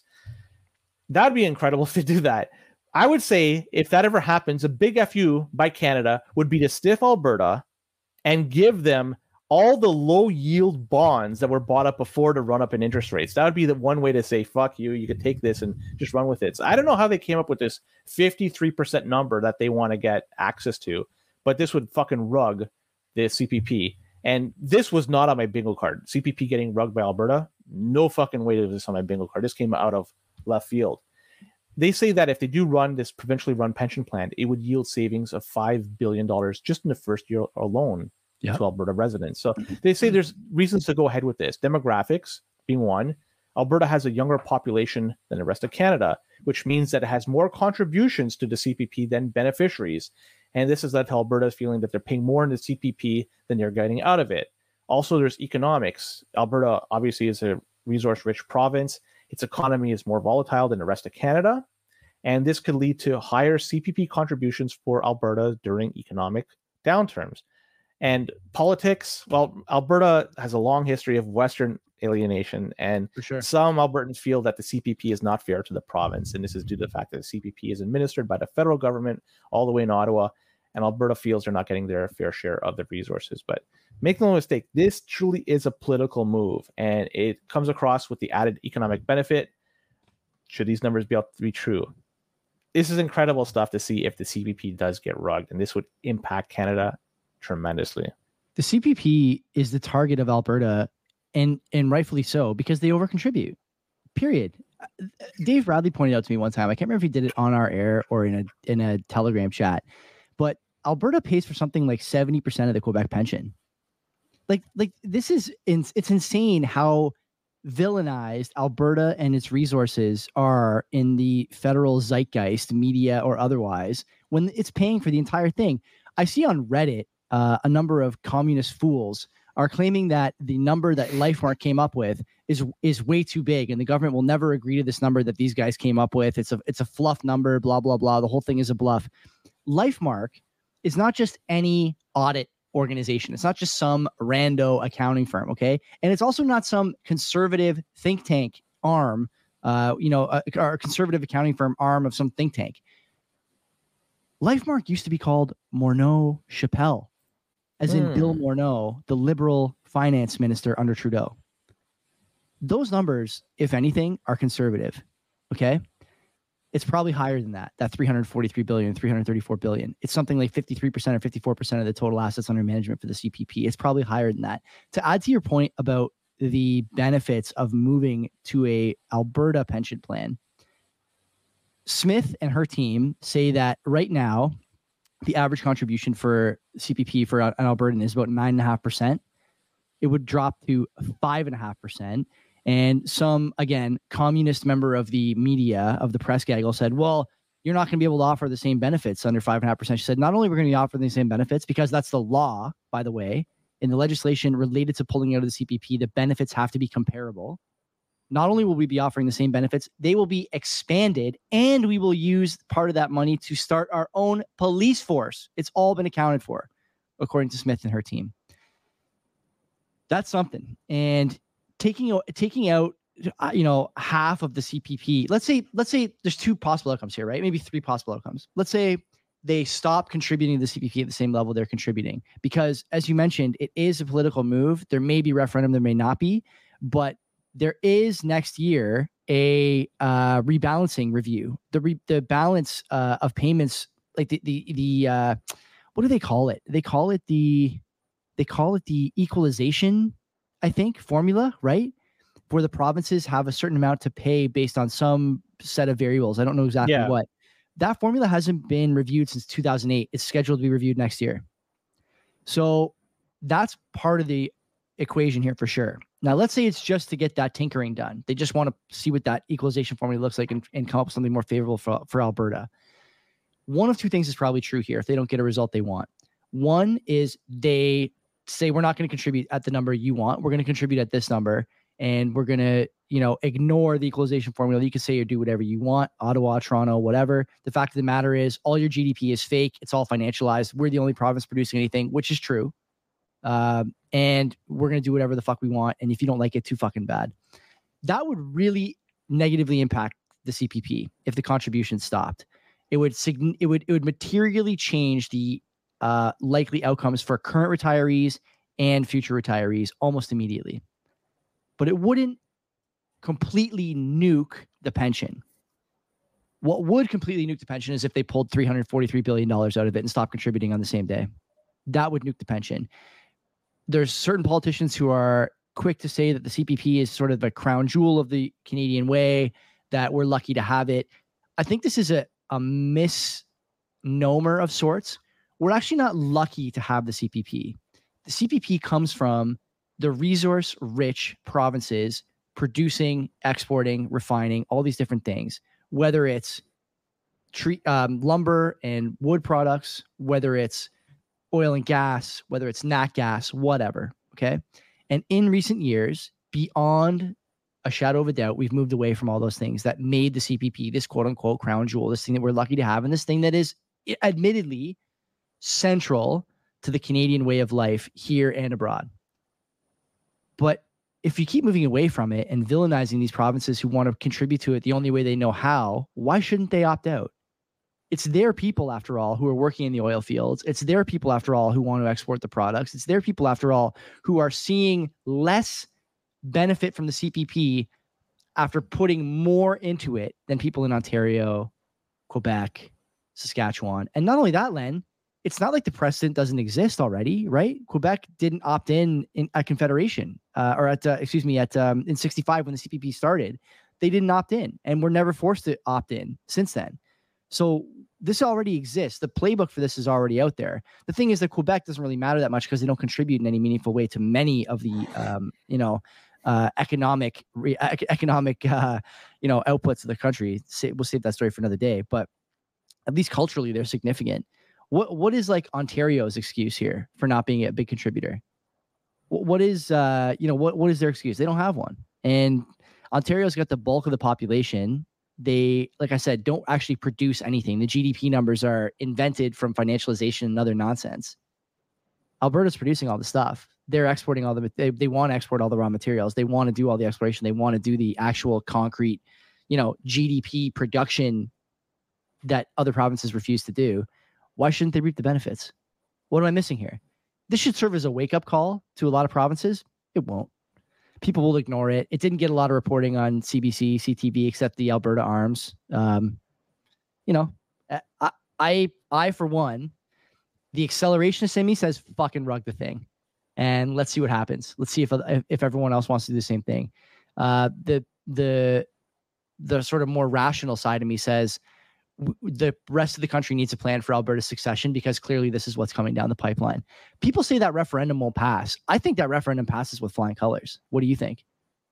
Speaker 3: That'd be incredible if they do that. I would say if that ever happens, a big F U by Canada would be to stiff Alberta and give them all the low yield bonds that were bought up before to run up in interest rates. That would be the one way to say, fuck you, you could take this and just run with it. So I don't know how they came up with this fifty-three percent number that they want to get access to, but this would fucking rug the C P P. And this was not on my bingo card. C P P getting rugged by Alberta, no fucking way to this on my bingo card. This came out of left field. They say that if they do run this provincially run pension plan, it would yield savings of five billion dollars just in the first year alone yep. to Alberta residents. So they say there's reasons to go ahead with this. Demographics being one. Alberta has a younger population than the rest of Canada, which means that it has more contributions to the C P P than beneficiaries. And this has led to Alberta's feeling that they're paying more in the C P P than they're getting out of it. Also, there's economics. Alberta obviously is a resource-rich province. Its economy is more volatile than the rest of Canada, and this could lead to higher C P P contributions for Alberta during economic downturns. And politics, well, Alberta has a long history of Western alienation, and
Speaker 2: for sure.
Speaker 3: some Albertans feel that the C P P is not fair to the province, and this is due to the fact that the C P P is administered by the federal government all the way in Ottawa, and Alberta feels they're not getting their fair share of the resources. But make no mistake, this truly is a political move, and it comes across with the added economic benefit, should these numbers be able to be true. This is incredible stuff to see if the C P P does get rugged, and this would impact Canada tremendously.
Speaker 2: The C P P is the target of Alberta, and and rightfully so, because they overcontribute, period. Dave Bradley pointed out to me one time, I can't remember if he did it on our air or in a in a Telegram chat, but Alberta pays for something like seventy percent of the Quebec pension. Like, like this is, in, it's insane how villainized Alberta and its resources are in the federal zeitgeist, media or otherwise, when it's paying for the entire thing. I see on Reddit uh, a number of communist fools are claiming that the number that LifeMark came up with is is way too big, and the government will never agree to this number that these guys came up with. It's a it's a fluff number, blah blah blah. The whole thing is a bluff. LifeMark is not just any audit organization. It's not just some rando accounting firm, okay? And it's also not some conservative think tank arm, uh, you know, a, a conservative accounting firm arm of some think tank. LifeMark used to be called Morneau Chappelle, as in
Speaker 3: Hmm.
Speaker 2: Bill Morneau, the liberal finance minister under Trudeau. Those numbers, if anything, are conservative, okay? It's probably higher than that, that three hundred forty-three billion, three hundred thirty-four billion. It's something like fifty-three percent or fifty-four percent of the total assets under management for the C P P. It's probably higher than that. To add to your point about the benefits of moving to a Alberta pension plan, Smith and her team say that right now, the average contribution for C P P for an Albertan is about nine and a half percent. It would drop to five and a half percent. And some, again, communist member of the media, of the press gaggle said, well, you're not going to be able to offer the same benefits under five and a half percent. She said, not only we're going to be offering the same benefits, because that's the law, by the way, in the legislation related to pulling out of the C P P, the benefits have to be comparable. Not only will we be offering the same benefits, they will be expanded, and we will use part of that money to start our own police force. It's all been accounted for, according to Smith and her team. That's something. And taking taking out, you know, half of the C P P. Let's say let's say there's two possible outcomes here, right? Maybe three possible outcomes. Let's say they stop contributing to the C P P at the same level they're contributing, because, as you mentioned, it is a political move. There may be referendum, there may not be, but there is next year a uh, rebalancing review. The re- the balance uh, of payments, like the the the uh, what do they call it? They call it the they call it the equalization, I think, formula, right? Where the provinces have a certain amount to pay based on some set of variables. I don't know exactly
Speaker 3: Yeah.
Speaker 2: what. That formula hasn't been reviewed since two thousand eight. It's scheduled to be reviewed next year. So that's part of the equation here for sure. Now, let's say it's just to get that tinkering done. They just want to see what that equalization formula looks like and, and come up with something more favorable for, for Alberta. One of two things is probably true here if they don't get a result they want. One is they say, we're not going to contribute at the number you want. We're going to contribute at this number, and we're going to, you know, ignore the equalization formula. You can say or do whatever you want, Ottawa, Toronto, whatever. The fact of the matter is all your G D P is fake. It's all financialized. We're the only province producing anything, which is true. Um, and we're going to do whatever the fuck we want. And if you don't like it, too fucking bad. That would really negatively impact the C P P if the contribution stopped. It would sign- it would it would materially change the uh, likely outcomes for current retirees and future retirees almost immediately. But it wouldn't completely nuke the pension. What would completely nuke the pension is if they pulled three hundred forty-three billion dollars out of it and stopped contributing on the same day. That would nuke the pension. There's certain politicians who are quick to say that the C P P is sort of a crown jewel of the Canadian way, that we're lucky to have it. I think this is a, a misnomer of sorts. We're actually not lucky to have the C P P. The C P P comes from the resource-rich provinces producing, exporting, refining, all these different things, whether it's tree, um, lumber and wood products, whether it's oil and gas, whether it's nat gas, whatever. Okay. And in recent years, beyond a shadow of a doubt, we've moved away from all those things that made the C P P this quote unquote crown jewel, this thing that we're lucky to have, and this thing that is admittedly central to the Canadian way of life here and abroad. But if you keep moving away from it and villainizing these provinces who want to contribute to it the only way they know how, why shouldn't they opt out? It's their people, after all, who are working in the oil fields. It's their people, after all, who want to export the products. It's their people, after all, who are seeing less benefit from the C P P after putting more into it than people in Ontario, Quebec, Saskatchewan. And not only that, Len, it's not like the precedent doesn't exist already, right? Quebec didn't opt in, in at Confederation, uh, or at, uh, excuse me, at um, in sixty-five when the C P P started. They didn't opt in and were never forced to opt in since then. So this already exists. The playbook for this is already out there. The thing is that Quebec doesn't really matter that much because they don't contribute in any meaningful way to many of the, um, you know, uh, economic, re- economic, uh, you know, outputs of the country. We'll save that story for another day. But at least culturally, they're significant. What what is like Ontario's excuse here for not being a big contributor? What, what is uh, you know what what is their excuse? They don't have one. And Ontario's got the bulk of the population. They, like I said, don't actually produce anything. The G D P numbers are invented from financialization and other nonsense. Alberta's producing all the stuff. They're exporting all the, they, they want to export all the raw materials. They want to do all the exploration. They want to do the actual concrete, you know, G D P production that other provinces refuse to do. Why shouldn't they reap the benefits? What am I missing here? This should serve as a wake-up call to a lot of provinces. It won't. People will ignore it. It didn't get a lot of reporting on C B C, C T V, except the Alberta Arms. Um, you know, I, I, I, for one, the accelerationist in me says fucking rug the thing. And let's see what happens. Let's see if if everyone else wants to do the same thing. Uh, the the the sort of more rational side of me says w- the rest of the country needs a plan for Alberta's succession, because clearly this is what's coming down the pipeline. People say that referendum won't pass. I think that referendum passes with flying colors. What do you think?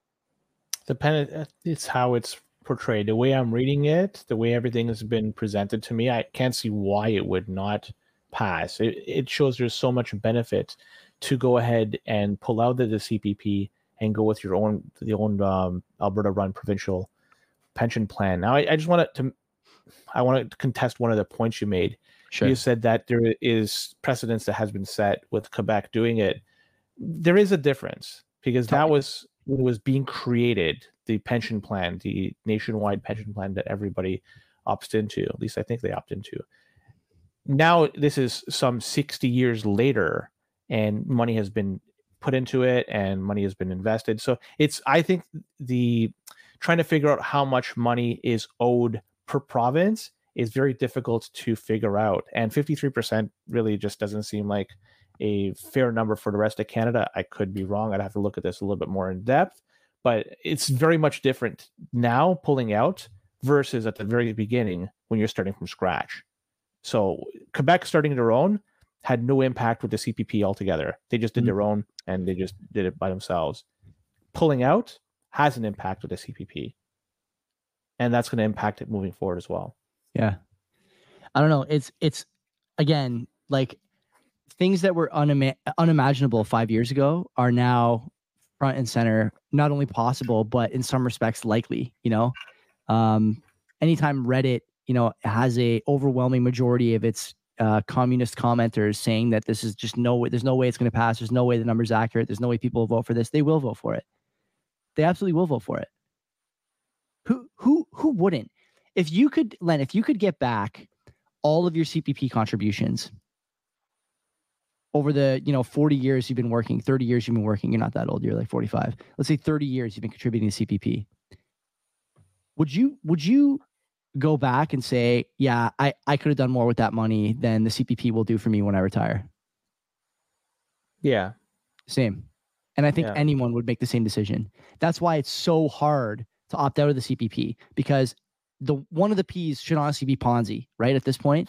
Speaker 3: Dependent, it's how it's portrayed. The way I'm reading it, the way everything has been presented to me, I can't see why it would not pass. It, it shows there's so much benefit to go ahead and pull out of the C P P and go with your own the own um, Alberta-run provincial pension plan. Now, I, I just want to I want to contest one of the points you made. Sure. You said that there is precedence that has been set with Quebec doing it. There is a difference, because that was when it was being created, the pension plan, the nationwide pension plan that everybody opts into. At least I think they opt into. Now this is some sixty years later, and money has been put into it and money has been invested. So it's, I think the trying to figure out how much money is owed per province is very difficult to figure out. And fifty-three percent really just doesn't seem like a fair number for the rest of Canada. I could be wrong. I'd have to look at this a little bit more in depth, but it's very much different now pulling out versus at the very beginning when you're starting from scratch. So Quebec starting their own had no impact with the C P P altogether. They just did mm-hmm. their own, and they just did it by themselves. Pulling out has an impact with the C P P, and that's going to impact it moving forward as well.
Speaker 2: Yeah. I don't know. It's, it's again, like things that were unima- unimaginable five years ago are now front and center, not only possible, but in some respects likely, you know. Um, anytime Reddit, you know, has a overwhelming majority of its uh, communist commenters saying that this is just no way, there's no way it's going to pass. There's no way the number's accurate. There's no way people will vote for this. They will vote for it. They absolutely will vote for it. Who, who, who wouldn't? If you could, Len, if you could get back all of your C P P contributions over the, you know, forty years you've been working, thirty years you've been working, you're not that old, you're like forty-five. Let's say thirty years you've been contributing to C P P. Would you, would you go back and say, yeah, I, I could have done more with that money than the C P P will do for me when I retire?
Speaker 3: Yeah.
Speaker 2: Same. And I think
Speaker 3: yeah.
Speaker 2: anyone would make the same decision. That's why it's so hard to opt out of the C P P, because the one of the P's should honestly be Ponzi, right? At this point,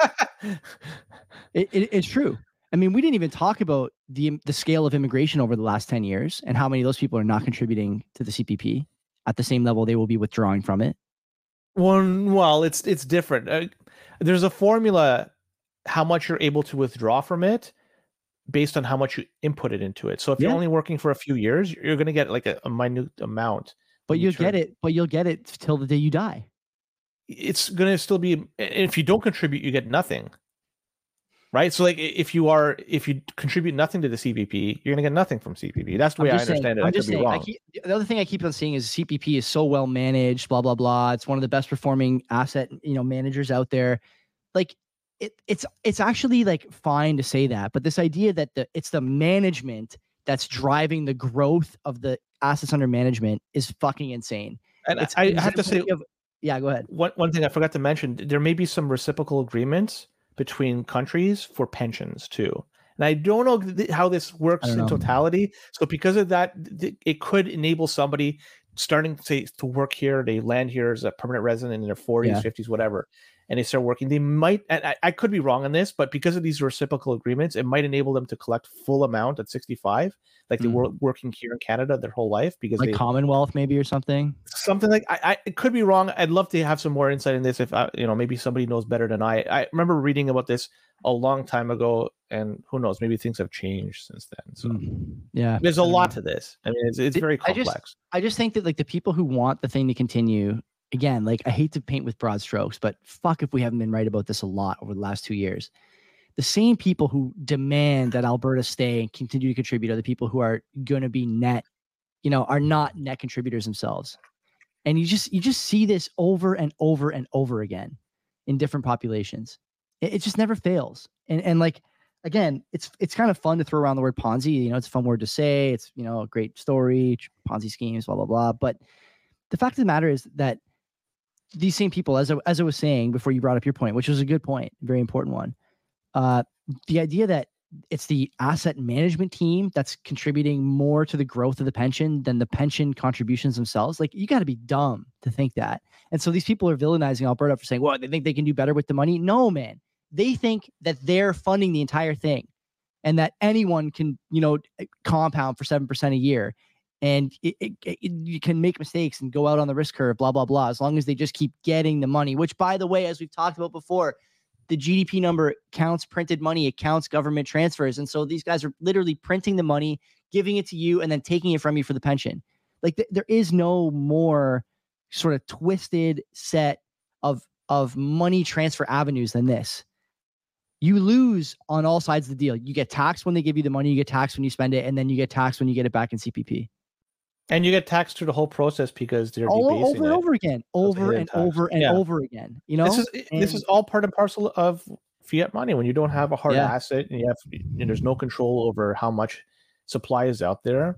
Speaker 2: it, it, it's true. I mean, we didn't even talk about the the scale of immigration over the last ten years and how many of those people are not contributing to the C P P at the same level they will be withdrawing from it.
Speaker 3: One, well, it's it's different. Uh, there's a formula how much you're able to withdraw from it based on how much you input it into it. So if yeah. you're only working for a few years, you're going to get like a, a minute amount.
Speaker 2: But you'll get it. But you'll get it till the day you die.
Speaker 3: It's going to still be. If you don't contribute, you get nothing. Right. So like if you are if you contribute nothing to the C P P, you're going to get nothing from C P P. That's the way I understand saying, it. I'm I could be wrong. I keep,
Speaker 2: the other thing I keep on seeing is C P P is so well managed. Blah blah blah. It's one of the best performing asset you know managers out there. Like it, it's it's actually like fine to say that, but this idea that the it's the management that's driving the growth of the assets under management is fucking insane.
Speaker 3: And
Speaker 2: it's
Speaker 3: I, I have to say,
Speaker 2: of, yeah, go ahead.
Speaker 3: One one thing I forgot to mention: there may be some reciprocal agreements between countries for pensions too. And I don't know th- how this works in totality. So because of that, th- it could enable somebody starting say to work here, they land here as a permanent resident in their forties, yeah. fifties, whatever, and they start working. They might, and I, I could be wrong on this, but because of these reciprocal agreements, it might enable them to collect full amount at sixty-five, like mm. they were working here in Canada their whole life. Because
Speaker 2: like
Speaker 3: they,
Speaker 2: Commonwealth maybe or something.
Speaker 3: Something like I, I it could be wrong. I'd love to have some more insight in this. If I, you know, maybe somebody knows better than I. I remember reading about this a long time ago, and who knows, maybe things have changed since then. So
Speaker 2: mm. yeah,
Speaker 3: there's a lot to this. I mean, it's it's very complex.
Speaker 2: I just, I just think that like the people who want the thing to continue. Again, like I hate to paint with broad strokes, but fuck if we haven't been right about this a lot over the last two years. the same people who demand that Alberta stay and continue to contribute are the people who are going to be net, you know, are not net contributors themselves. And you just, you just see this over and over and over again in different populations. It, it just never fails. And, and like, again, it's, it's kind of fun to throw around the word Ponzi, you know, it's a fun word to say. It's, you know, a great story, Ponzi schemes, blah, blah, blah. But the fact of the matter is that these same people, as I, as I was saying before you brought up your point, which was a good point, very important one, uh, the idea that it's the asset management team that's contributing more to the growth of the pension than the pension contributions themselves. Like, you got to be dumb to think that. And so these people are villainizing Alberta for saying, well, they think they can do better with the money. No, man. They think that they're funding the entire thing and that anyone can, you know, compound for seven percent a year. And it, it, it, you can make mistakes and go out on the risk curve, blah, blah, blah, as long as they just keep getting the money, which, by the way, as we've talked about before, the G D P number counts printed money, it counts government transfers. And so these guys are literally printing the money, giving it to you, and then taking it from you for the pension. Like, th- there is no more sort of twisted set of, of money transfer avenues than this. You lose on all sides of the deal. You get taxed when they give you the money, you get taxed when you spend it, and then you get taxed when you get it back in C P P.
Speaker 3: And you get taxed through the whole process because they're
Speaker 2: all
Speaker 3: debasing
Speaker 2: over and
Speaker 3: it.
Speaker 2: over again, over and
Speaker 3: tax.
Speaker 2: over and
Speaker 3: yeah.
Speaker 2: over again. You know,
Speaker 3: this is
Speaker 2: and,
Speaker 3: this is all part and parcel of fiat money. When you don't have a hard
Speaker 2: yeah.
Speaker 3: asset and you have, and there's no control over how much supply is out there,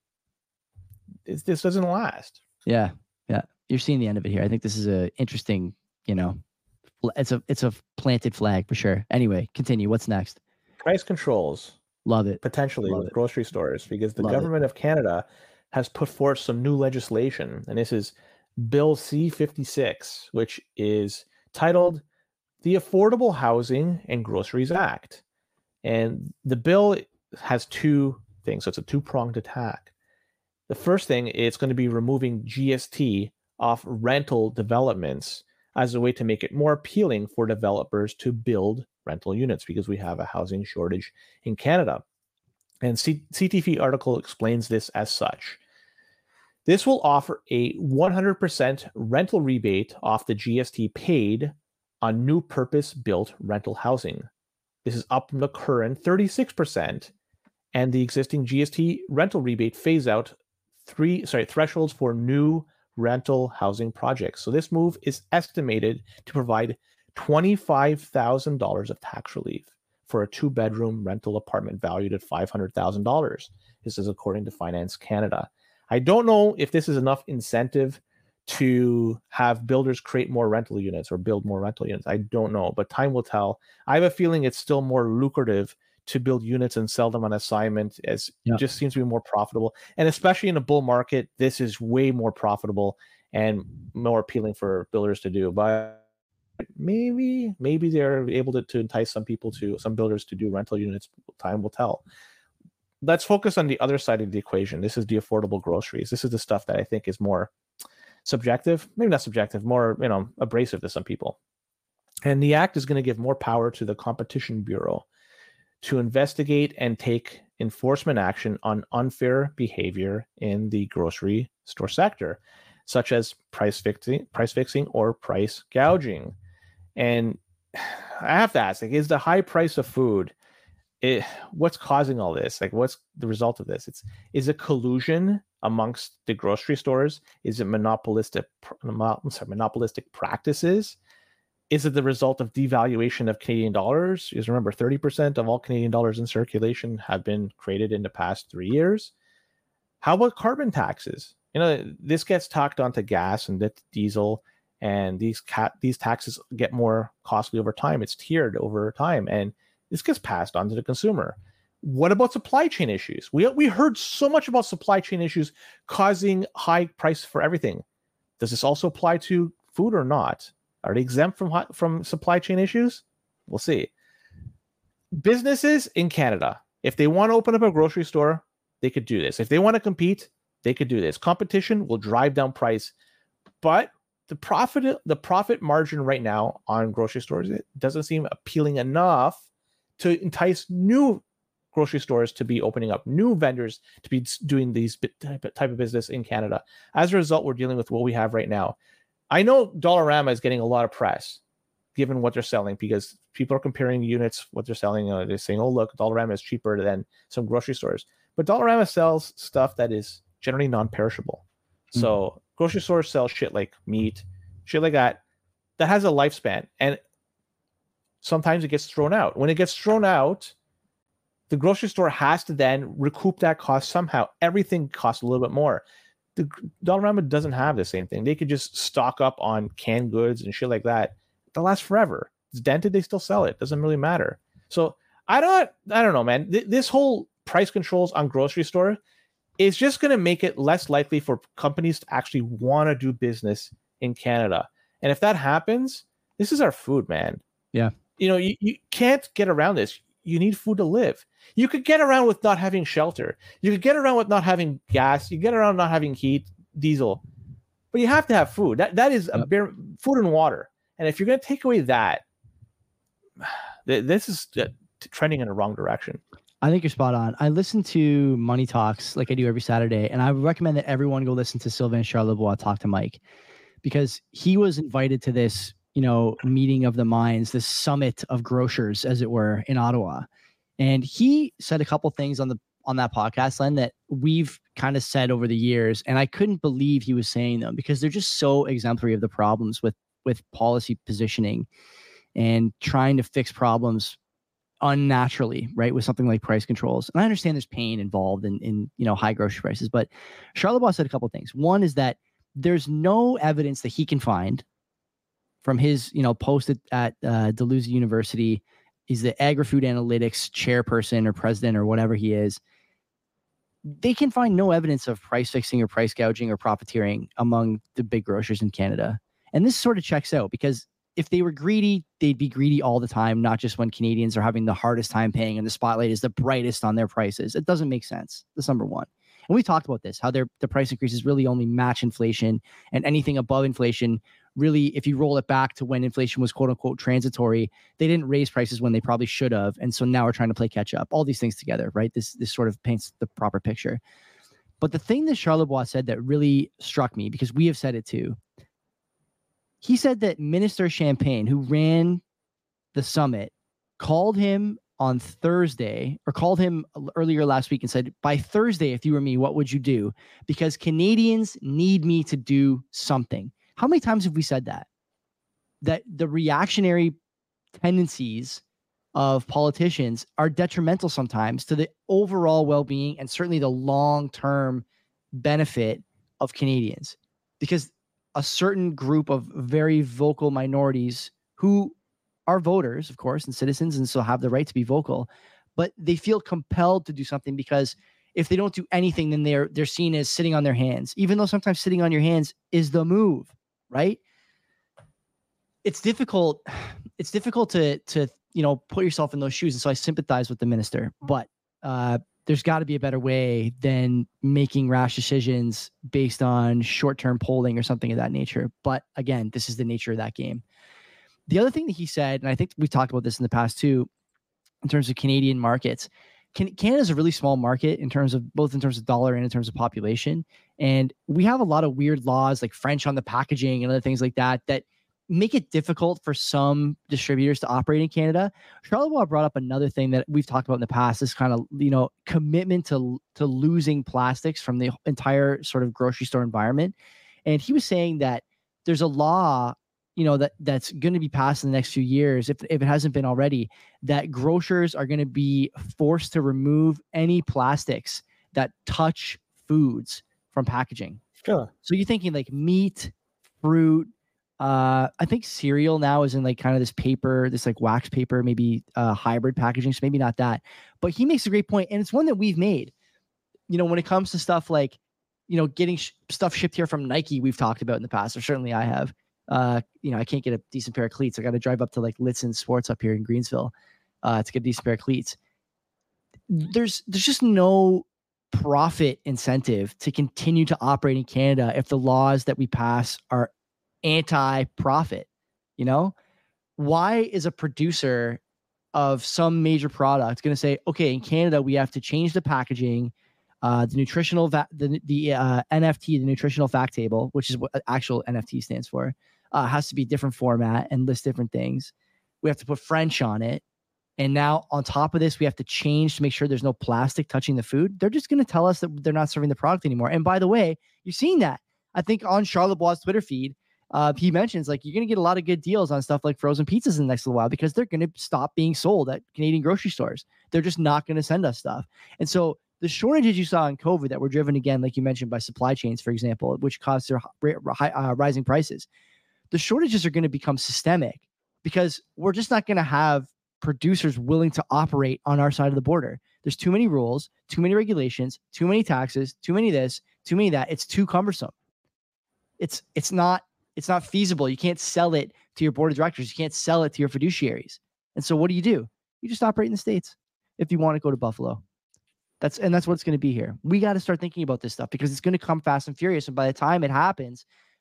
Speaker 3: it's, this doesn't last.
Speaker 2: Yeah, yeah, you're seeing the end of it here. I think this is a interesting, you know, it's a it's a planted flag for sure. Anyway, continue. What's next?
Speaker 3: Price controls.
Speaker 2: Love it.
Speaker 3: Potentially
Speaker 2: Love
Speaker 3: with
Speaker 2: it.
Speaker 3: grocery stores, because the
Speaker 2: Love
Speaker 3: government
Speaker 2: it.
Speaker 3: of Canada has put forth some new legislation, and this is Bill C fifty-six, which is titled the Affordable Housing and Groceries Act. And the bill has two things, so it's a two-pronged attack. The first thing, it's going to be removing G S T off rental developments as a way to make it more appealing for developers to build rental units, because we have a housing shortage in Canada. And C- CTV article explains this as such. This will offer a one hundred percent rental rebate off the G S T paid on new purpose-built rental housing. This is up from the current thirty-six percent, and the existing G S T rental rebate phase out three sorry thresholds for new rental housing projects. So this move is estimated to provide twenty-five thousand dollars of tax relief for a two-bedroom rental apartment valued at five hundred thousand dollars. This is according to Finance Canada. I don't know if this is enough incentive to have builders create more rental units or build more rental units. I don't know, but time will tell. I have a feeling it's still more lucrative to build units and sell them on assignment, as yeah. it just seems to be more profitable. And especially in a bull market, this is way more profitable and more appealing for builders to do. But maybe, maybe they're able to, to entice some people to, some builders to do rental units. Time will tell. Let's focus on the other side of the equation. This is the affordable groceries. This is the stuff that I think is more subjective, maybe not subjective, more, you know, abrasive to some people. And the act is going to give more power to the Competition Bureau to investigate and take enforcement action on unfair behavior in the grocery store sector, such as price fixing, price fixing or price gouging. And I have to ask, like, is the high price of food, it, what's causing all this? Like, what's the result of this? It's is it collusion amongst the grocery stores? Is it monopolistic, I'm sorry, monopolistic practices? Is it the result of devaluation of Canadian dollars? Because remember, thirty percent of all Canadian dollars in circulation have been created in the past three years. How about carbon taxes? You know, this gets tacked onto gas and diesel, and these ca- these taxes get more costly over time. It's tiered over time, and this gets passed on to the consumer. What about supply chain issues? We we heard so much about supply chain issues causing high price for everything. Does this also apply to food or not? Are they exempt from from supply chain issues? We'll see. Businesses in Canada, if they want to open up a grocery store, they could do this. If they want to compete, they could do this. Competition will drive down price, but the profit the profit margin right now on grocery stores, it doesn't seem appealing enough to entice new grocery stores to be opening up, new vendors to be doing these type of business in Canada. As a result, we're dealing with what we have right now. I know Dollarama is getting a lot of press. given what they're selling, because people are comparing units, what they're selling. Uh, they're saying, oh, look, Dollarama is cheaper than some grocery stores. But Dollarama sells stuff that is generally non-perishable. Mm. So grocery stores sell shit like meat, shit like that, that has a lifespan. And sometimes it gets thrown out. When it gets thrown out, the grocery store has to then recoup that cost somehow. Everything costs a little bit more. The Dollarama doesn't have the same thing. They could just stock up on canned goods and shit like that. They'll last forever. It's dented, they still sell it. Doesn't really matter. So I don't, I don't know, man. Th- this whole price controls on grocery store is just going to make it less likely for companies to actually want to do business in Canada. And if that happens, this is our food, man.
Speaker 2: Yeah.
Speaker 3: You know, you, you can't get around this. You need food to live. You could get around with not having shelter. You could get around with not having gas. You get around not having heat, diesel. But you have to have food. That That is yep. a bare food and water. And if you're going to take away that, this is trending in the wrong direction.
Speaker 2: I think you're spot on. I listen to Money Talks like I do every Saturday, and I would recommend that everyone go listen to Sylvain Charlebois talk to Mike, because he was invited to this, you know, meeting of the minds, this summit of grocers, as it were, in Ottawa. And he said a couple things on the on that podcast, Len, that we've kind of said over the years, and I couldn't believe he was saying them, because they're just so exemplary of the problems with with policy positioning and trying to fix problems unnaturally, right, with something like price controls. And I understand there's pain involved in, in you know, high grocery prices, but Charlebois said a couple of things. One is that there's no evidence that he can find from his, you know, post at, at uh, Dalhousie University. He's the agri-food analytics chairperson or president or whatever he is. They can find no evidence of price fixing or price gouging or profiteering among the big grocers in Canada. And this sort of checks out, because if they were greedy, they'd be greedy all the time, not just when Canadians are having the hardest time paying and the spotlight is the brightest on their prices. It doesn't make sense. That's number one. And we talked about this, how their the price increases really only match inflation, and anything above inflation, really, if you roll it back to when inflation was quote unquote transitory, they didn't raise prices when they probably should have. And so now we're trying to play catch up. All these things together, right? This, this sort of paints the proper picture. But the thing that Charlebois said that really struck me, because we have said it too, he said that Minister Champagne, who ran the summit, called him on Thursday, or called him earlier last week and said, by Thursday, if you were me, what would you do? Because Canadians need me to do something. How many times have we said that? That the reactionary tendencies of politicians are detrimental sometimes to the overall well-being and certainly the long-term benefit of Canadians. Because a certain group of very vocal minorities who are voters, of course, and citizens, and so have the right to be vocal, but they feel compelled to do something, because if they don't do anything, then they're they're seen as sitting on their hands, even though sometimes sitting on your hands is the move, right? It's difficult. It's difficult to to you know put yourself in those shoes, and so I sympathize with the minister, but uh, there's got to be a better way than making rash decisions based on short-term polling or something of that nature. But again, this is the nature of that game. The other thing that he said, and I think we've talked about this in the past too, in terms of Canadian markets, Can, Canada is a really small market in terms of both in terms of dollar and in terms of population. And we have a lot of weird laws like French on the packaging and other things like that, that make it difficult for some distributors to operate in Canada. Charlebois brought up another thing that we've talked about in the past, this kind of, you know, commitment to, to losing plastics from the entire sort of grocery store environment. And he was saying that there's a law, you know, that that's going to be passed in the next few years, if, if it hasn't been already, that grocers are going to be forced to remove any plastics that touch foods from packaging.
Speaker 3: Sure.
Speaker 2: So you're thinking like meat, fruit, uh, I think cereal now is in like kind of this paper, this like wax paper, maybe uh, hybrid packaging. So maybe not that, but he makes a great point, and it's one that we've made. You know, when it comes to stuff like, you know, getting sh- stuff shipped here from Nike, we've talked about in the past, or certainly I have. Uh, you know, I can't get a decent pair of cleats. I got to drive up to like Litson Sports up here in Greensville uh, to get a decent pair of cleats. There's there's just no profit incentive to continue to operate in Canada if the laws that we pass are anti-profit. You know, why is a producer of some major product going to say, okay, in Canada we have to change the packaging, uh, the nutritional va- the the uh, N F T, the nutritional fact table, which is what actual N F T stands for. uh, has to be different format and list different things. We have to put French on it. And now on top of this, we have to change to make sure there's no plastic touching the food. They're just going to tell us that they're not serving the product anymore. And by the way, you're seeing that. I think on Charlotte Bois' Twitter feed, uh, he mentions like you're going to get a lot of good deals on stuff like frozen pizzas in the next little while because they're going to stop being sold at Canadian grocery stores. They're just not going to send us stuff. And so the shortages you saw in COVID that were driven again, like you mentioned, by supply chains, for example, which caused their high, uh, rising prices, the shortages are going to become systemic because we're just not going to have producers willing to operate on our side of the border. There's too many rules, too many regulations, too many taxes, too many this, too many that. It's too cumbersome. It's it's not it's not feasible. You can't sell it to your board of directors. You can't sell it to your fiduciaries. And so what do you do? You just operate in the States if you want to go to Buffalo. That's and that's what it's going to be here. We got to start thinking about this stuff because it's going to come fast and furious. And by the time it happens,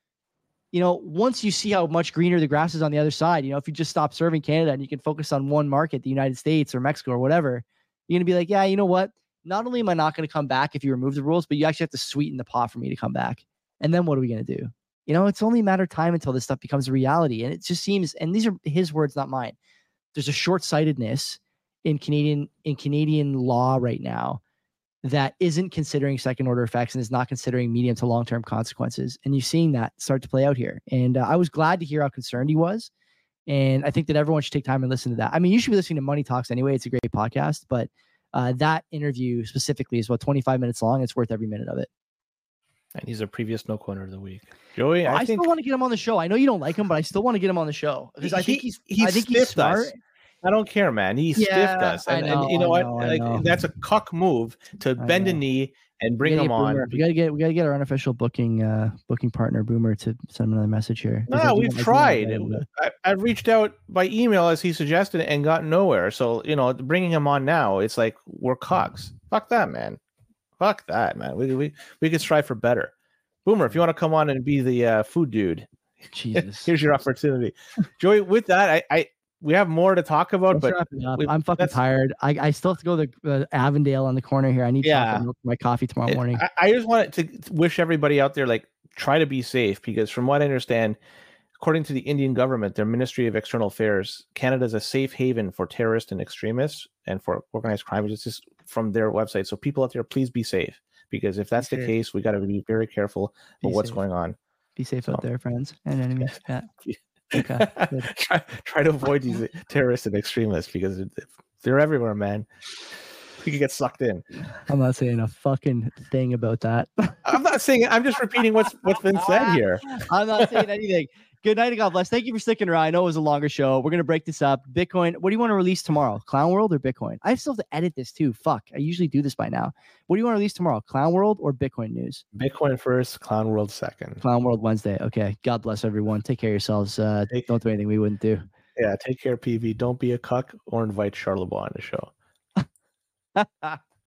Speaker 2: you know, once you see how much greener the grass is on the other side, you know, if you just stop serving Canada and you can focus on one market, the United States or Mexico or whatever, you're going to be like, yeah, you know what? Not only am I not going to come back if you remove the rules, but you actually have to sweeten the pot for me to come back. And then what are we going to do? You know, it's only a matter of time until this stuff becomes a reality. And it just seems, and these are his words, not mine. There's a short-sightedness in Canadian in Canadian law right now that isn't considering second order effects and is not considering medium to long-term consequences. And you're seeing that start to play out here. And uh, I was glad to hear how concerned he was. And I think that everyone should take time and listen to that. I mean, you should be listening to Money Talks anyway. It's a great podcast, but uh, that interview specifically is about twenty-five minutes long. It's worth every minute of it.
Speaker 3: And he's a previous no coiner of the week. Joey,
Speaker 2: well,
Speaker 3: I,
Speaker 2: I
Speaker 3: think
Speaker 2: still want to get him on the show. I know you don't like him, but I still want to get him on the show because I think he's,
Speaker 3: he
Speaker 2: I think he's smart.
Speaker 3: Us. I don't care, man. He
Speaker 2: yeah,
Speaker 3: stiffed us. And,
Speaker 2: know,
Speaker 3: and you know
Speaker 2: I
Speaker 3: what?
Speaker 2: know,
Speaker 3: like
Speaker 2: know.
Speaker 3: That's a cuck move to
Speaker 2: I
Speaker 3: bend
Speaker 2: know.
Speaker 3: a knee and bring him on.
Speaker 2: Boomer. We gotta get we gotta get our unofficial booking uh booking partner Boomer to send him another message here.
Speaker 3: No, we've tried. I, I've reached out by email as he suggested and got nowhere. So you know, bringing him on now, it's like we're cocks. Fuck that, man. Fuck that, man. We we we could strive for better. Boomer, if you want to come on and be the uh, food dude,
Speaker 2: Jesus,
Speaker 3: here's your opportunity. Joey, with that, I, I we have more to talk about,
Speaker 2: Let's
Speaker 3: but
Speaker 2: we, I'm fucking tired. I, I still have to go to uh, Avondale on the corner here. I need
Speaker 3: yeah.
Speaker 2: chocolate milk for my coffee tomorrow morning.
Speaker 3: I, I just wanted to wish everybody out there, like, try to be safe because from what I understand, according to the Indian government, their Ministry of External Affairs, Canada is a safe haven for terrorists and extremists and for organized crime. It's just from their website. So people out there, please be safe because if that's
Speaker 2: be
Speaker 3: the
Speaker 2: safe.
Speaker 3: case, we got to be very careful
Speaker 2: Be
Speaker 3: about what's
Speaker 2: safe.
Speaker 3: going on.
Speaker 2: Be safe
Speaker 3: so.
Speaker 2: out there, friends and enemies. Yeah. Okay.
Speaker 3: try, try to avoid these terrorists and extremists because they're everywhere, man. You can get sucked in.
Speaker 2: I'm not saying a fucking thing about that.
Speaker 3: I'm not saying it. I'm just repeating what's what's been said here.
Speaker 2: I'm not saying anything. Good night and God bless. Thank you for sticking around. I know it was a longer show. We're going to break this up. Bitcoin. What do you want to release tomorrow? Clown World or Bitcoin? I still have to edit this too. Fuck. I usually do this by now. What do you want to release tomorrow? Clown World or Bitcoin news?
Speaker 3: Bitcoin first, Clown World second.
Speaker 2: Clown World Wednesday. Okay. God bless everyone. Take care of yourselves. Uh,
Speaker 3: take,
Speaker 2: don't do anything we wouldn't do.
Speaker 3: Yeah. Take care, P V. Don't be a cuck or invite Charlotte on the show.